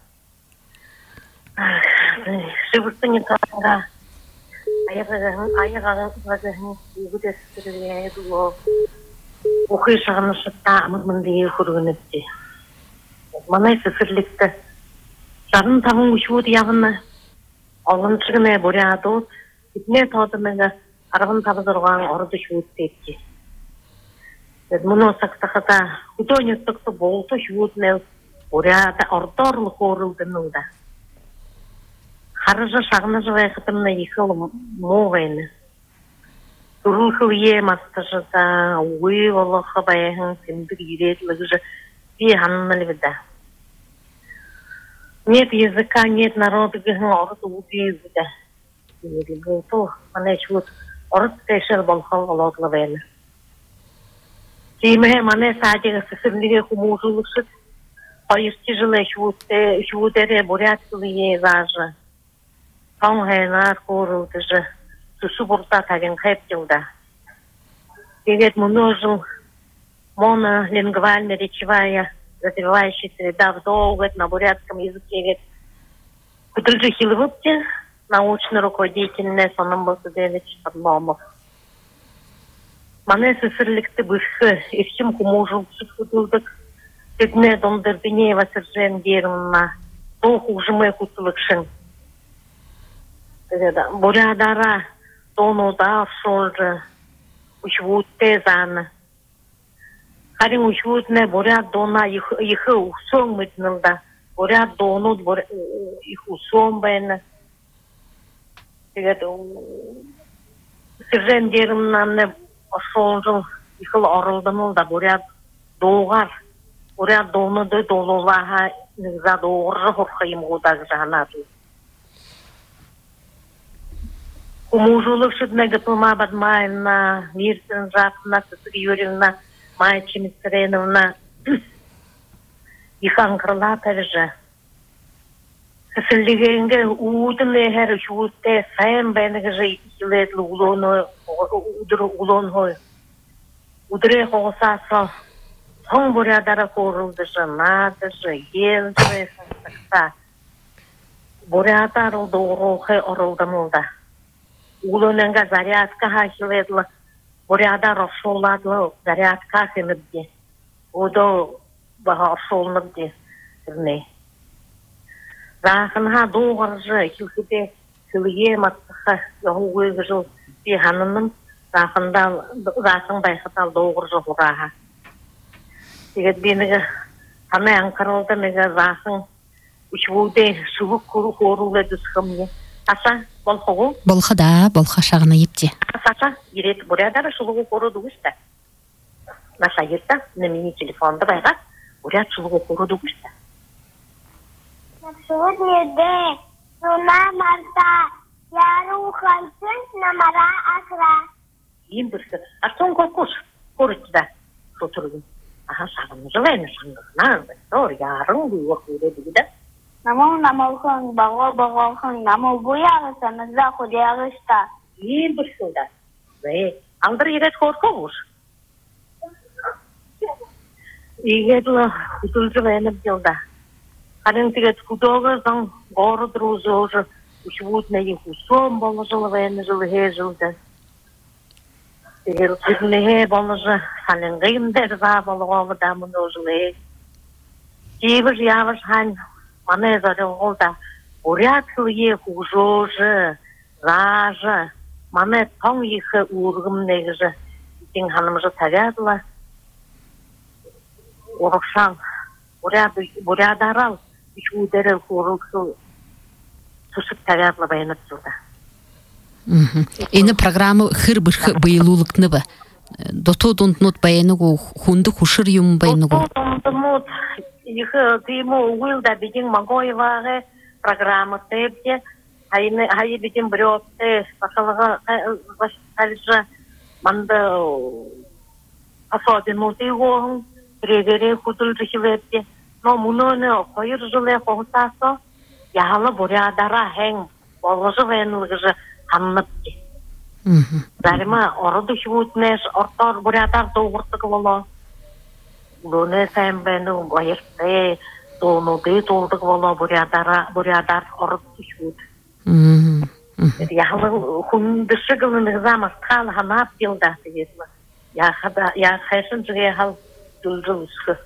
Шибэртний таараа аяга аяга газахан үгдэс тэрээ дуу ухи шагнашта амманди хөргөнөдтэй. Манай сэсэрлэгтээ сарын таван үшүүд явна. Олончгнэ буряадууд эднээ тоодмэга арван таван зургаан орд шүүдтэй. Тэд мөнөө сагтахата хөдөөний төгтө болто шүүднээ буряад ордоор л хөөрөлдөнүдэ. Харжа шагнаж байхтамна ихэл муу байна. Турхуе мастажа уи волох байхан тэмдэг ирээдлэгж би ханнал бида. Нет языка, нет народа, гэн орд убийзда. Иргэнто манайчуд орд тэшэл болхон болодло байна. Тимэ манай саадыг сэсэрлигэ хүмүүжүүлэгч хоёр тижлэ шүүтэ шүүдэрэ бурятские важа. Он хэнаар хөөрөдөж сусубурта тагийн хэвчүүда. Тэгээд мөнөөжл мона лингвальная речевая развивающая среда в долгот на бурятском языке. Кудржи хилвутте научно руководительная Санамбасадевич Подломов. Мане сэсэрлэгтээ бэрхэ эрхэм хүмүүжүүлэгч хөдөлдөг тэднээ дундэр бинева сэржэн гэрмна дуу хужмэ хүтлэгшин Бурядара донуда солжы учвутте заны. Харин учвутне буряд дона их усом мытнылда. Буряд донуд их усом бәйні. Сиржен дерімнанне солжыл ихыл орылдымылда буряд доғар. Буряд донуды долулаға нығза доғыржы хорқайым ғудағы жағанады. Умужулық шыдна гыпыма бадмайна, миртін жатына, Сысыр Юрьевна, Майя Чемисреновна, ихан қырла тәржі. Сысылдегенге уудын әхер үшуутте сайын бәйнігі жы икілетлі улон хой. Удыры қоғысасы соң бурядара қорылды жы, нады жы, елді жы, бурядар ұлды ұруқы орылдымылда. Улоненга зарядка хахиледлы, бурядар оршоладлы зарядка хенібде. Удо баға оршолныбде. Зақынға доғыржы, хилхіде кілге маттыға яғуғы жыл бейханының зақын байқытал доғыржы ғыраға. Тегет бенігі қаны аңқарылды мега зақын үшвуде шывық көру қорулы дүсқымне. Аса, болхогу? Болхада, болха шағына епте. Аса, ерет бурядары шылығы қоруды күшті. Наша ерта, немені телефонды байға, буряд шылығы қоруды күшті. Сегодня день, луна марта, я рухайсын намара акра. Ем бірсі, артон қоқуш, қорыты да, сотырғын. Аха, шағын жылайны шаңғына, зор, ярың бұйық үйреді де. Намол намолхын, бағо бағолхын, намол бұяғыса, мұзда құдияғышта. Ем бірсі да, аңдыр ерет қорқуш. Егерлі құтыл жылайнып жылда. Харин тегет худога зан город розожа, учвутна их усом положила войны жылы жылды. Тегер куднеге положа, халин геймдер за положила дамы ножлы. Тевер яваш хань мане зарылда, уряд хылье хужожы, ражы, мане тон их ургым негжы. Тин ханымжы тавядла. Оршан, бурядарал. Үшудері қорылсы сұшып тәгәрлі байынып жылда. Ені программы хыр бір байылулықны ба? Дото донтнот байыныгу, хунды хушыр юм байыныгу? Дото донтнот, ехі түйімі ұғылда беген Магоевағы программы тәбде, хайы беген бір өтті, бақылыға қалжы, манды асаден мұты ғоғын, бірегері құдылды хилепте. Но мұныны қойыр жылы қоғытасы, яғалы бурядара әң болғыжы вәйінлігіжі қаныныпте. Зарыма орыды шуытнеш, ортар бурядар доғыртығы болы. Лөне сәйін бәйіні байырты, доғынуды толдығы болы бурядар орыды шуыт. Яғалы құндышы ғылының замас қал ханап елда дегесілі. Яғайшын жүге қал дүлжіл үшкі.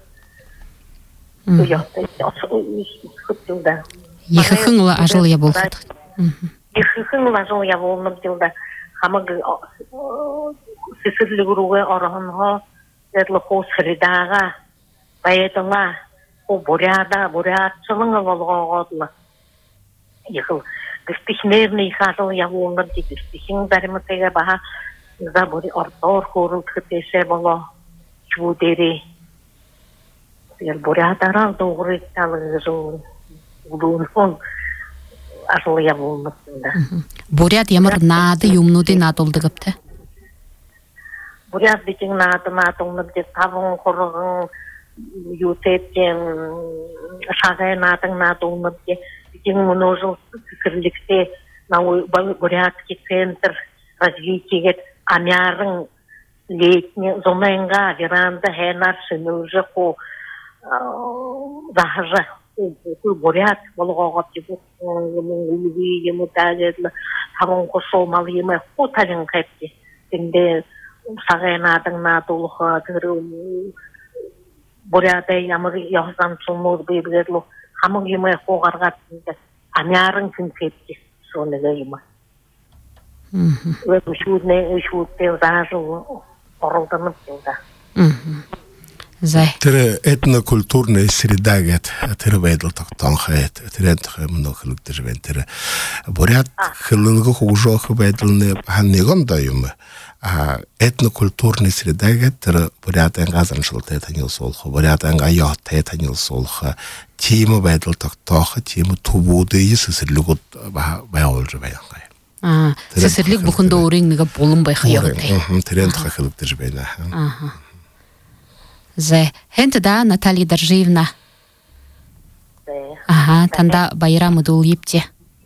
Ехі хыңла ажыл я болғыд. Ехі хыңла ажыл я болынып жылда. Хамығы сесірлі күруге орығынға, дәрлі қо сыридаға, байетіла, қо буряда, бурядшылыңы болға оғадылы. Ехі гістихнерні ехі ажыл я болынып жи гістихің зарымы теге баға, за бұри ордор қорыл тхетеше болы, чудері. Ел бурядарал доғыры талығы жыл ұлуын сон ажылы я болмысында. Буряд ямыр нады юмнуды надолды гіпті? Буряд бетін нады надылынып де табын құрығын ютептен шағай надың надылынып де бетін мұны жыл сүкірлікте бурядский центр развитие амярың летне зонайынға веранда хэнар шынылжы қо захажа у бурят болгоогот жибу улуги ему тагедле хамон кошол мал еме хоталин кепти тенде сагенадың надулха тыру буряте ямыр яхсан чумур бебедло хамон еме хогарга тенде анярын күн кепти сонеге еме Өшүдне өшүдте зажыл оролданып жылда. Зай. Тире этнокультурная среда гет, тире бейдл тактанхайт, тире много хылыкты живен, тире бурят хылылгы хужох бейдлны ханнигон дайымы. Этнокультурная среда гет, тире бурят энгазан шылты танил солха, бурят энга ятты танил солха, тимы бейдл тактаха, тимы тубуды есісірлігіт баяол живенғай. Сесерлік бұқында ореңнігі болын байқы яғытай. Тирен тұқа хылыкты живен. Зе, хенті да, Наталья Доржиевна. Ага, танда байрамы дұл епте.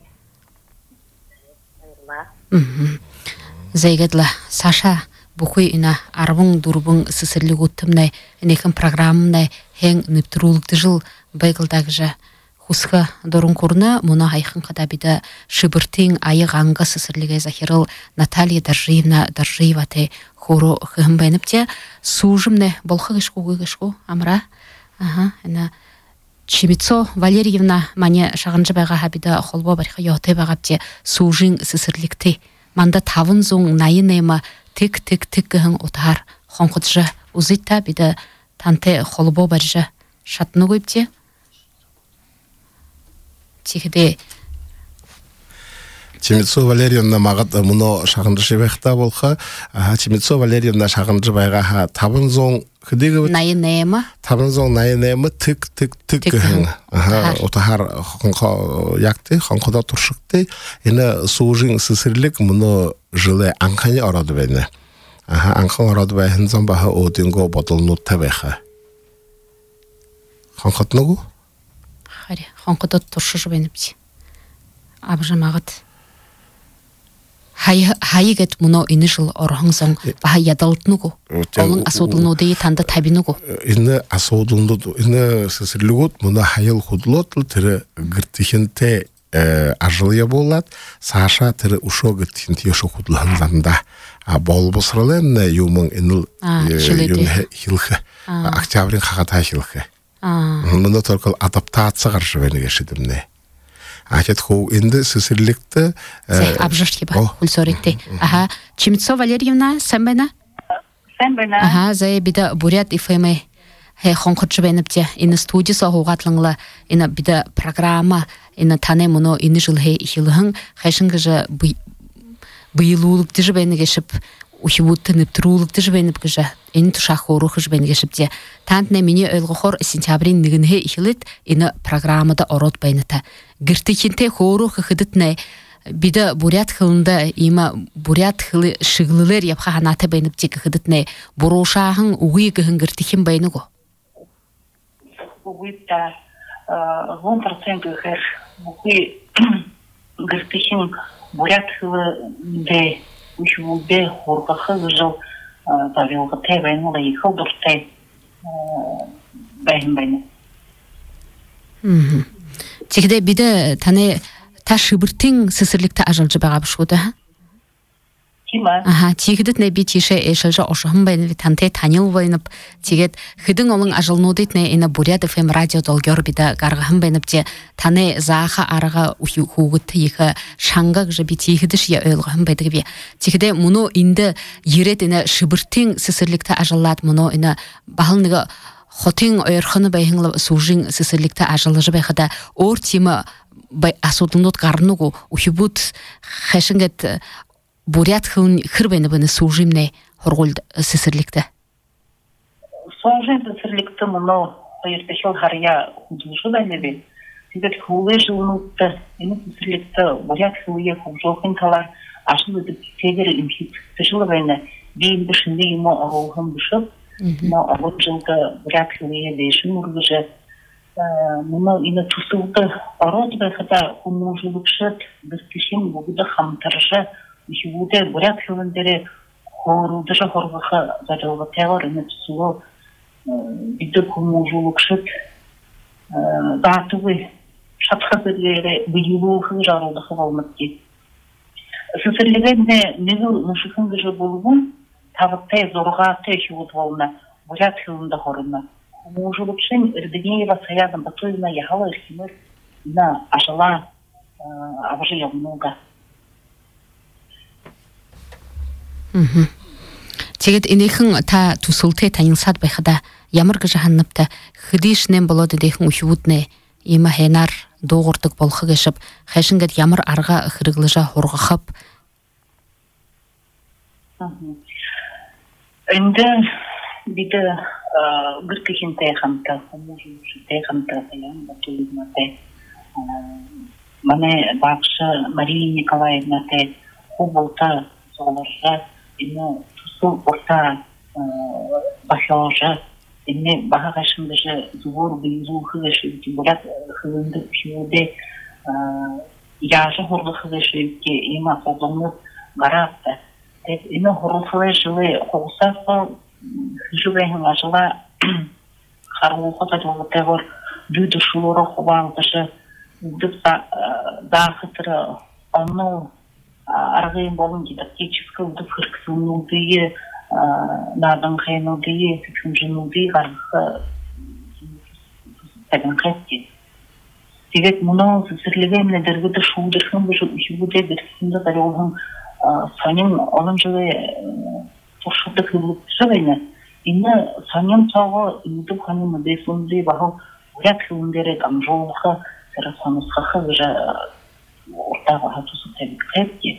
Зайгадла, Саша, бұқой үна арбың дұрбың сісірлік өттімнай, әнекін программынай, хен нүптірулікті жыл байгылдағы жа. Хусқа дұрын көріні, мұна айқын қада биді шыбыртың айық аңғы сісірлігі захирыл Наталья Доржиевна Доржиеваты хору хым байныпте сужымне болхы гышку гышку амра. Ага, ана Чимицо Валерьевна мане шағынжы байға хабида холбо барха йоты багапте сужың сісірлікті. Манда тавын зоң найы нейма тик-тик-тик гын отар хонқыджы узитта биді танте холбо баржы шатны көйпте. Тихде Чимицо Валерьевна мағат мұны шағынды шебекта болха, Чимицо Валерьевна шағынды байға табын зоң кідегі бұд? Найы нейма? Табын зоң найы нейма тік-тік-тік гын. Отахар қонқа яқты, қонқада тұршықты. Ені суғын сісірлік мұны жылы аңқаны арады бәйні. Аңқан арады бәйін зон баға одинго бодылны табайға. Қонқатны ғу? Хари, қонқада тұршы жыбайныпті. Абжы мағыт. Хайгет мұно ині жыл орғыңзың баға ядалтынығу. Олың асудылынуды таңда табинығу. Ині асудылынуды, ині сесірлігіт мұны хайыл құдылытлы тірі гіртіхінте ажылыя болады. Саша тірі ұшо гіртіхінте еші құдылығынзанда. Бол бұсыралы әміне юмың иныл хилхы. Октябрин қағата хилхы. Мұны тұрқыл адаптация қаршы бәні кешедімне. Ахет ху инде сесирликте абжашки ба хулсоритте. Аха, Чимицо Валерьевна, сен бена? Сен бена. Аха, зай бида бурят ифеме хе хонқырчы беніпте. Ины студия соғуғатлыңла, ины бида программа, ины тане мұны ины жыл хе ихилығын, хайшынғы жа бұйылулықты жы бәні кешіп, ухибутты ныптырулықты жы бәніп кіжі, ины тұшақ хорухы жы бәні кешіпте. Тантне мені өйлгі хор сентябрин нігін хе ихилет, ины программада орот бәйніта. Гіртікенте хору хыхыдытны биді бурят хылында има бурят хылы шығылылар япқа ханаты бәйніп тек хыдытны бұрушағын уғи кіхін гіртікен бәйні го? Уғита он процент ғыр уғи гіртікен бурят хылыды үшілді хорғақы жыл тавилғы тәй бәйні ола екіл дұртай бәйін бәйні. Тегде биде тане та шыбыртың сісірлікті ажалжы баға бұшуды, ха? Тима. Аха, тегдет не бит еше эшелжа ошығын байны танте танил байнып, тегет хыдың олың ажалнуды тне ина бурят эф эм радио долгер биде гарғын байнып те тане заха арыға хуғыты егі шаңғақ жы бит егідіш я өйлғын байдығы бе. Тегде мұны инді ерет ина шыбыртың сісірлікті ажаллад мұны ина бағылныға Хотин ойырхыны байхыңла сужин сесерлікті ажылыжы байхада ор тима асудылнот қарнугу ухибут хэшингет бурят хын хырбайны баны сужимне хоргул сесерлікті. Сужин сесерлікті мұны ойырташыл хария худушы байнебе. Тегет хулы жылынутты, ені сесерлікті бурят хылые хужоқын калар ашыл өтіп тегері имхит тышылы байны бейін бішінде ема оролғын бішіп но вот жылда бурят хылые дейшін ұрғыжы мұны ені тусылды ород байхада хумужылықшыт біздішін бұғыды хамтаржы үшігуде бурят хылындері хорудыжы хорғықы зарылғы тәғыр ені тусылы биді хумужылықшыт датывы шатқазырлері бұйылуғы жарылдығы болмады. Сысырлігінде негіл мұшықын күжі болуын Тавыттай зорғаты хюд волна, бурят хюнда хорына. Мужулупшин Ирденеева саядам батуйна яхала ирхимыр на ажала аважия много. Тегет инехэн та тусулте танилсад байхада ямар гэж ханнапта хидишнен болоод дэхэн ухивудне има хенар дуугурдаг болох гэшып хашингад ямар арга хэрэглэжа хургахап Энде бид гэртхинтэй хамтаа хүмүүстэй хамтаа баян батулматай манай багш Мария Николаевна тэ хубалта золоша ино тусу порта бахожа инне багашын дэше зур бизу хэши бурат хэнде шуде яша хордо хэши ки има фодону гарата тэ ино хорфлэ шве хосафа швехэн ашла хару хотод тэгор дүд шууро хован тэше дыпса дахтра онно аргын болон ки тактический дыфхэрксүнүүдээ надан хэнүүдээ секшнжинүүдээ гарах тагнахти тэгээд мөн сэрлэгэмнэ дэргэд шүүдэрхэн биш шүүдээ бэрсэндэ дараахан санин оламжээ туршдаг хэлбэрсэвэнэ энэ санин цаага идэв ханы модэсүндээ бахаа яг хүндэрэ амжуулах тэрсанус хахаг уртага хатустай гэхти.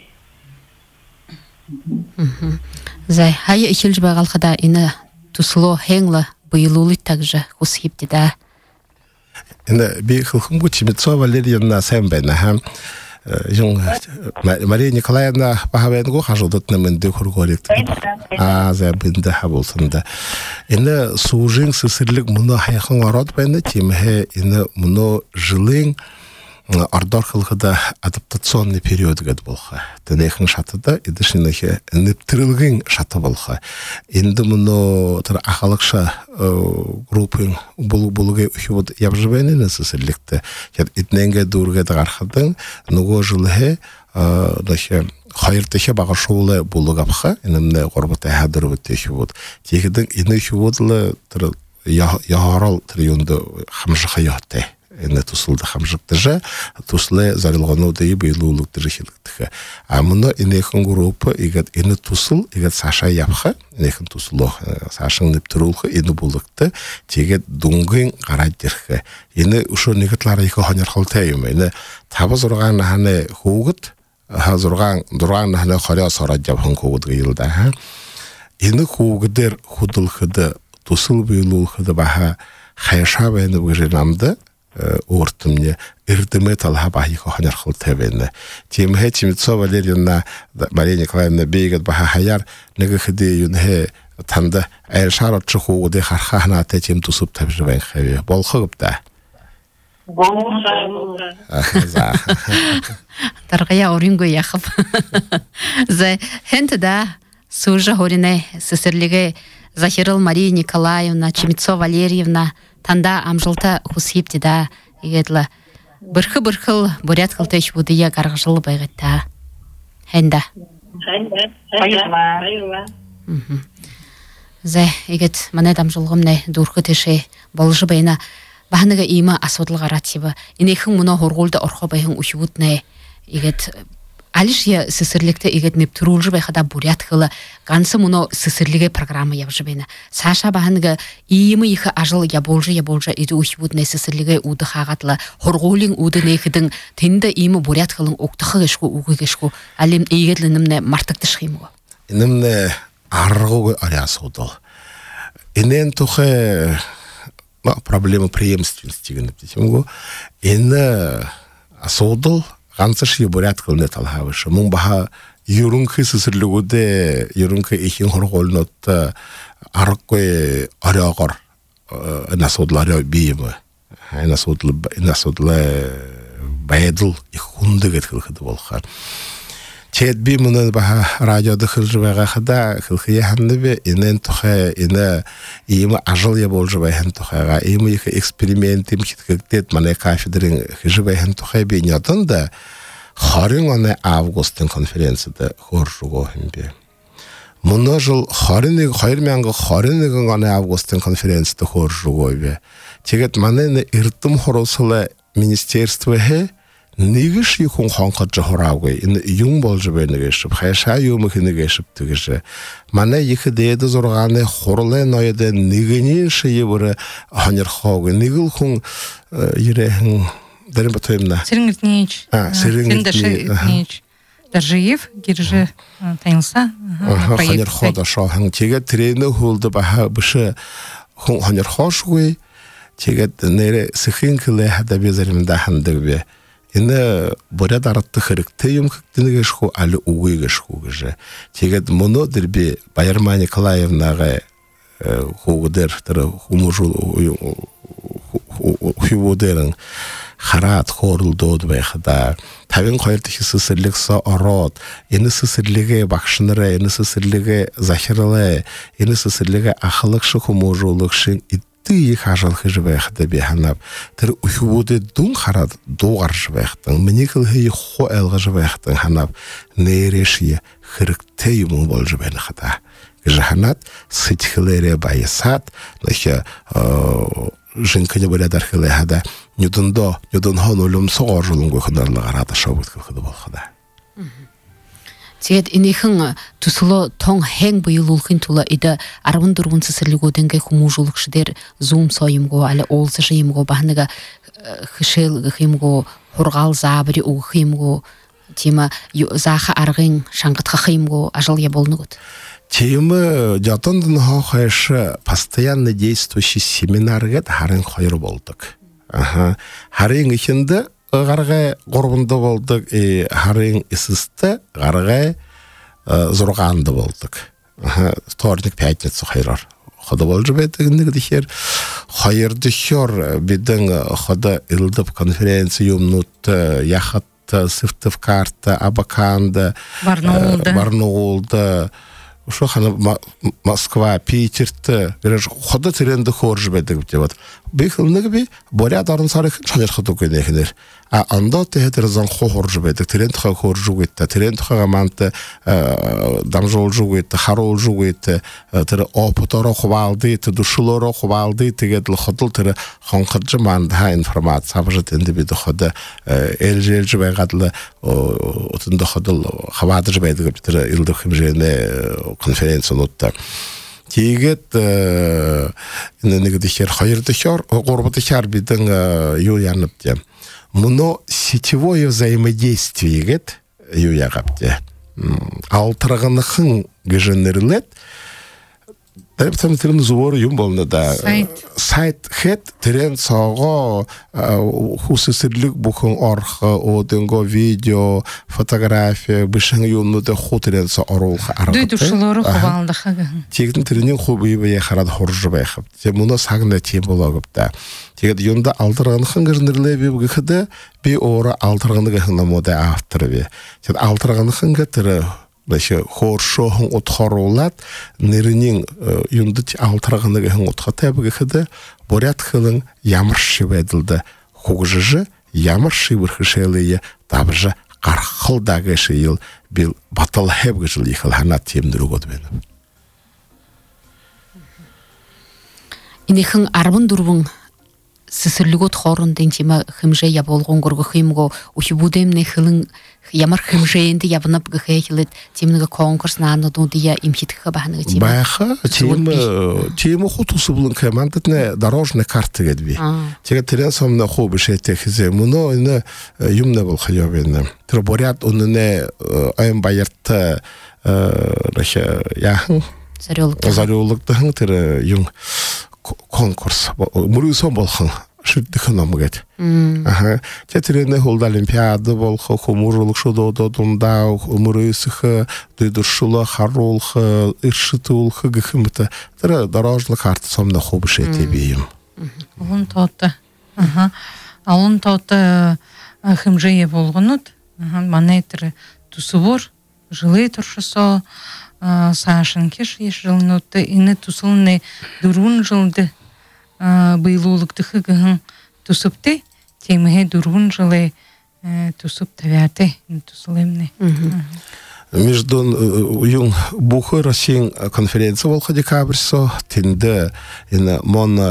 Зай хай ихэлж байгаалхада энэ туслоо хэнла буйлуулит также хусхипти да. Энэ би хөлхөмгө Чемицова Валерьевна сайн байна хаа. Жон Мария Николаевна бахавэнго хажуудад нэмэндэ хургорит. Аа за бинде хавулсанда. Энэ сужин сэсэрлэг мөнө хайхан ороод байна тиймээ энэ мөнө жилийн ордор хылхада адаптационный период гэд болха. Тэнэхэн шатада эдэшнэхэ нэвтрэлгийн шата болха. Энд мөнө тэр ахалагша группын булбулгээ ухивод явжбэний нэсэрлэгтэ. Яг эднэнгэ дүүргээд гарахадан нөгөө жилхэ нэхэ хоёр дахь бага шууле булг авха. Энэмнэ горбот хадэрвэт ихвод. Тэгэхэд энэ ихвод л тэр яарал тэр юунд хамшха яатай. Энэ тусалда хамжигдажа тусле зарилгонуудыг биелүүлэгдэж хэлэгдэх. А мөн энэхэн групп игээд энэ тусал игээд цаашаа явах энэхэн туслоо цаашаа нэвтрүүлэх энэ бүлэгт тэгээд дүнгийн гараад ирэх. Энэ өшөө нэг талаараа их хоньорхолтой юм. Энэ five six наханы хүүгэд six six наханы хориос ороод явхан хүүгэд гээл да. Энэ хүүгдэр хөдөлгөхөд тусал биелүүлэхэд баха хайшаа байна гэж намд өөртөмне эрдэмэ талха бахих хоньорхолтой байна. Тиймээ Чемицова Валерьевна Мария Николаевна бийгэд баха хаяар нэг хэдий юн хэ танда айшаарч хүүгдэ хархаа ханаатай чим тусуп тавьж байна хэвээ болгох да. Болса. Таргая оринго яхав. За хэнтэда сужа хорине сэсэрлэгэ Захирал Мария Николаевна Чемицова Валерьевна танда амжилта хусипти да игэдла бырхы-бырхыл бурят кылтыш будыя гаргажыл байгатта. Хэнда. Хайрла. Зэ игет манайд амжилгымнэ дүрхэ тэшэ болжы байна. Бахныга има асуудал гаратива. Инехэн мөнө хургуулда орхо байхан ухивуднэ игет Алишья сэсэрлэгтэ игэд нэвтрүүлж байхада бурят хыла ганцы мөнө сэсэрлэгэ программа явж байна. Саша бахныга иймэ их ажил ябуулжы ябуулжа иду ухивуднэ сэсэрлэгэ уды хаагатла хургуулын уды нэхэдэн тэндэ иймэ бурят хылын угтахы гэшгүй үгүй гэшгүй алим игэд нэмнэ мартагдчих юм уу? Нэмнэ аргууг ариасуудал. Энэн тухай проблема преемственности гэнэпти юм уу? Энэ асуудал ганцши бурят хөлнө талхавш мөн баха ерөнхий сэсэрлэгүүдэ ерөнхий ихэн хургуулнууд аргагүй оройгоор энэ асуудлаараа бий юм. Энэ асуудал энэ асуудал байдал их хүндэгэд хэлэхэд болох. Чэд би мөн баха радиод хэлж байгаа хада хэлхий ханнэ энэ тухай энэ ийм ажил явуулж байгаа тухайга ийм их эксперимент юм хийгдээд манай кафедрын хийж байгаа тухай би нятанда twenty оны августын конференцэд хөршгөө юм би. Мөн жил twenty twenty-one оны августын конференцэд хөршгөө би. Тэгээд манай эрдэм хуралсал министерство хэ Нигиш юхун хонқат жахораугай, ин юм болж бэнэгэшіп, хайша юм ихэнэгэшіп тэгэші. Мана екі дейді зорғаны хорлай нойды нигэнин шиі бұры ханерхаугай. Нигыл хун ерехін, дәрін батойымна? Сирінгіртнеч. Сирінгіртнеч. Даржиев, гиржи тайылса. Ханерхауда шоғын. Теге трені хулды баха бұшы хун ханерхаушгай. Теге нәре сықын кілі хада безерімді хандығы бе. Ины боряд аратты хырыкты юм хыктыныгы шху, али угыгы шху гыжы. Тегет мұны дірбе Байырма Николаевнаға хугыдыр, хумужул хуйвудырын харат хорылдоды байхыда. Тавин қойыртықы сысырлық са ород, ені сысырлығы бақшыныры, ені сысырлығы захирылы, ені сысырлығы ақылық шы хумужулық шын ты их ажал хижбехда беханап тэр ухвуде дун харад дугар жбехтан миникл хи хо элга жбехтан ханап нерешие хрыкте юм болж бен хата жаханат ситхлере баясат нахя жинкане болядар хле хада нюдондо нюдон хонолум согоржулун гохнарлы гарада шабыт кылды болхада. Тегет инехэн тусылы тоң хэң бұйылулхын тула ида арвын дұрвын сысырлыгу дэнгэ хумужулық шидер зум сойымго, али олсы жиымго, бахныга хышел гыхымго, хургал забыри угыхымго, тема заха арғын шаңғытқа хымго, ажал я болнығыд. Тема жатындың хойшы постоянно действующий семинаргет харын хойыр болдық. Харын ихінді Гаргай горбунда болдық, харин исысты гаргай зорғанды болдық. Вторник, пятница хайрар. Хода болжы бәйтігіндегі дехер. Хайырды хер бидің хода илдіп конференция юмнут яхат сыфтыв карта, абаканды, Барнаулды, Ушо хана Москва, Питерті, хода теренді хоржы бәйтігіп деп. Бейхілінігі бей, боря дарын сарық шанер ходу көйнекінер. А анда тегетер зан хоржы бәйтік, терентіға хоржы көйтті, терентіға манты дамжол жугетті, харол жугетті, тірі опытары құбалды, душылары құбалды, тегетіл ходыл тірі қонқыржы мандыға информация абыжыт енді бейді ходы әл-жел жібайғадылы отынды ходыл қабады жібайдығы бітірі илді хымжені конференцияны ұтты. Тегет негедихер хайырдихер, горбадихер бидің юянып де. Мұны сетевое взаимодействие егет юяғап де. Алтырғынықын геженерлет, Дәріптен тірін зуор юм болны да. Сайт хет тірен сауға хусысырлік бұқын арқы, одынғы видео, фотография, бішің юмны да ху тірен са арулға арқыты. Дөй дұшылары құбалдықы. Тегін тірінен хубы бәе қарады хоржы байқып. Те мұны сағында тем болағып да. Тегін юнда алтырғанықын гірнерлі бе бұқыды, бе ора алтырғаны ғына мода автыры бе. Тегін алтырғанықын ғытыры Бәші хоршоғын ұтқарулат, нерінен юндыч алтырағыныға ғын ұтқаты әбігі борят қылың ямыршы бәділді. Хуғжыжы ямыршы бірхішеліе табыжы қарқылдағы шейіл біл батыл әбігі жыл екіл хана темдірі көді бәні. Инеқін арбын дұрбың сысырлығыт хорын дентима хымжа яболғын көргі хымго ухибудемне хылың ямар хымжаенді ябынып гыхайхилет темнігі конкурс нануду дия имхитігі бағаныға тема. Байха, тема хутусы бұлын кәмандытне дорожны карты гедби. Тега терен сомна хубы шейтехізе. Мұны ойны юмне бұл хайовені. Тірі борят оныне айын байыртты яхын зарелықтығын тірі юм конкурс. Мұры сон болхын. Шүттіхін омығет. Тетеріне холда олимпиады болхы, хумурылық шудода дундау, умырысықы, дүйдіршылы, харулқы, иршытылқы гіхіміті. Тірі дорожлы карты сомна хубы шете бейім. Олын тауты. Олын тауты хымжайы болғынут. Манайтыры тусывор, жылы тұршысо, сашын кеш еш жылынуты, ині тусылыны дұрун жылды. Быйлуулыктыхы гыһын тусупты, темеhe дургун жылы тусуп тавяты, тусулемне. Между уюн бухы Россиян конференция волха декабрьсо, тинде ина мона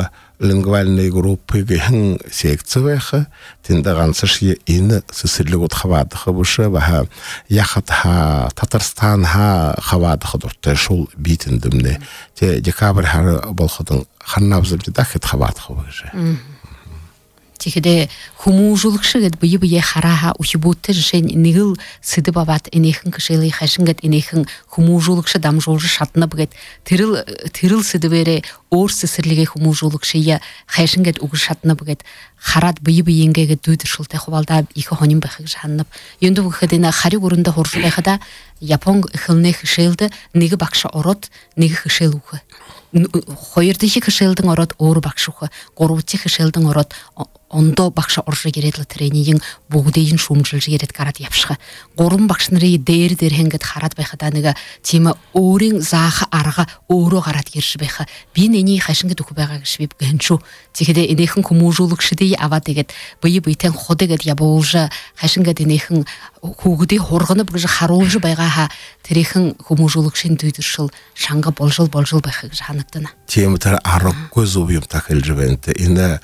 лингвальные группы гэн секциях тинда гансыши ины сысырлыгут хавадыхы бушы баха яхатха Татарстанха хавадыхы дұртты шул битіндімне те декабрь хары болхыдың ханнабзым дедахет хавадыхы бұжы. Тихиде хумужулыкшыгет быйы-быйы хараха ухибутты жешен нигыл сыды бабат энехин кышелы хашынгет энехин хумужулыкшы дамжолжы шатына бігет тырыл тырыл сыды бере ор сысырлыге хумужулыкшыя хашынгет угы шатына бігет харат быйы-быйы енгеге дүйдір шылты ховалда екі хоним бәхік жанып енді бұқыдына хари орында хоржу бәхіда япон хылны хышелді неге бақша орот неге хышел ухы хойырдыхи хышелдің орот оры бақшухы горутти хышелдің орот ондо бақша оржы кередлі тренинг бұғдейін шумжылжы керет карат япшығы. Ғорым бақшыныры дейір дерхенгет харат байқаданыға тема орын зағы арға оры қарат керші байқы. Бен әне қайшынғы дүкі байға кішбеп гэншу. Текеде энехін күмужулықшы дей ава дегет. Бұйы бұйтен қодегет яболжы. Қайшынғы денехін хугуди хоргыны бгыжы харолжы байгаха терехин хумужулукшин дүйдүршыл шаңга болжыл болжыл байхы жаныктына. Темтер арок көз убьем такылжыбенте ине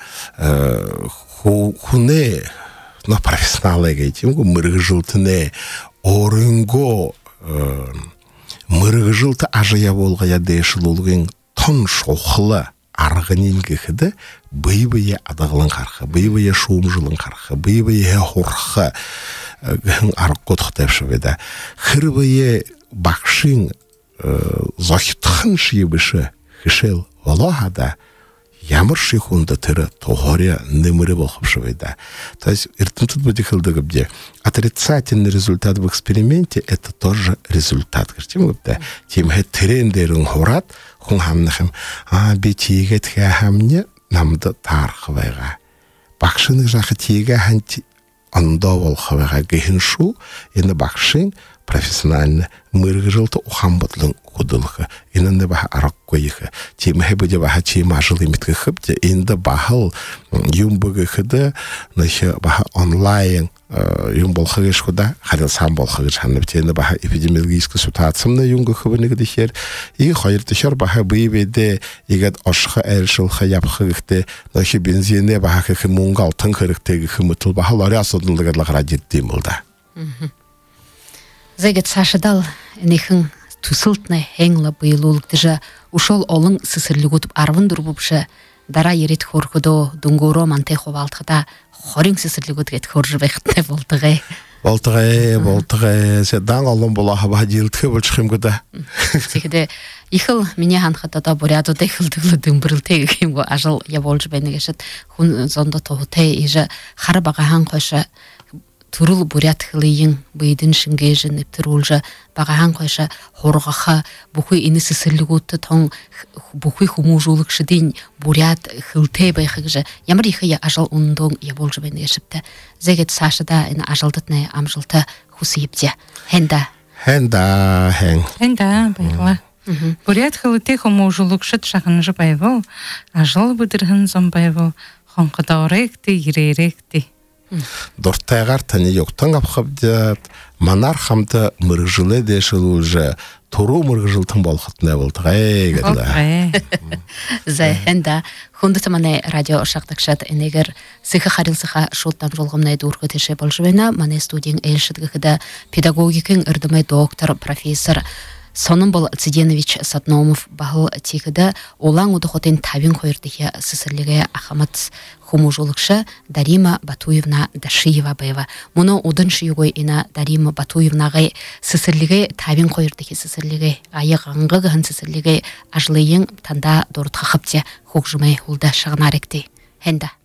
хуне на профессионалы гейтим го мыргыжылтыне орынго мыргыжылты ажыя болгая дэшилулгын тон шохлы аргынинге хиде быйбые адагылын кархы быйбые шуумжылын кархы быйбые хорхы аркот хтепшведа хырбые бакшин зохитхан шибышы хишел волохада ямырши хунда тыры тогоря немыры болхопшведа. То есть иртынтыт будихылды гыбде отрицательный результат в эксперименте это тоже результат. Тем гыбде тем хе трендерин хорат хун хамнахым а битиге тхамне намды тархвайга бакшины жахы тиге ханти анда волхвайга гехиншу енді бакшин профессионально мыргыжылты ухамбатлын кудылхы инende баха арак койхы тимхе буде баха чима жылы митке хыпте инде бахыл юмбыгы хыды нахе баха онлайн юм болхыгыш худа харил сам болхыгыш ханып тенде баха эпидемиологическая ситуацияны юнгы хыбыны дихер и хайр тишер баха быйбеде игет ашха эршылхы япхыгты нахе бензине баха хы мунгал тынкырыктеги хымытыл баха ларясыдылыгырлыгыра жеттим болда. Зайгет сашыдал энехин тусылтны хеңлі бұйылулықтыжы ушол олың сысырлығытып арвын дұрбыпшы дара ерет хоркудо дунгуро манте ховалтыда хорин сысырлығыт гет хоржы бәхтне болтығы. Болтығы, болтығы, седан олың болаға бадилтығы болчықым күді. Текеде ихыл мене ханхатада буряду дехылдығылы дымбырыл тегім го ажыл я болжы бәйні кешет хун зонда тоғытай ежі қары бағахан қойшы турул бурят хылыйын быйдын шынгежин эптирулжа багахан койша хоргаха бухуй ини сысырлыгутты тоң бухуй хумужулыкшыдин бурят хылте байхыгжа ямар ихия ажал ундон я болжы бен ешипте зегет сашыда ини ажалдытны амжылты хусыйыпте хенда хенда хен хенда байла бурят хылте хумужулыкшыд шагынжы байвол ажал быдыргын зомбайвол хонкыдауректи иреректи Дортайгар тани yoktан апхабдят манар хамта мыргжилы дешилулжа туру мыргжилтын болхытны болтгай гыдла. Зайхенда хундытыманы радио шактакшат энегер сыха харилсыха шултам жолгымнай дургы теше болжыбайна мане студияң элшидгыда педагогикин ырдымай доктор профессор Сонын бол Циденович Сатномов бағыл текіді олаң ұдықотен табин қойырдығы сысырліге Ахамат хумужулықшы Дарима Батуевна Дашиева байва. Мұны ұдын шүйгой ина Дарима Батуевнағай сысырліге табин қойырдығы сысырліге айығанғы ғын сысырліге ажлыйың танда дұрытқа қыпте хуқжымай ұлда шығын аректі. Хенда.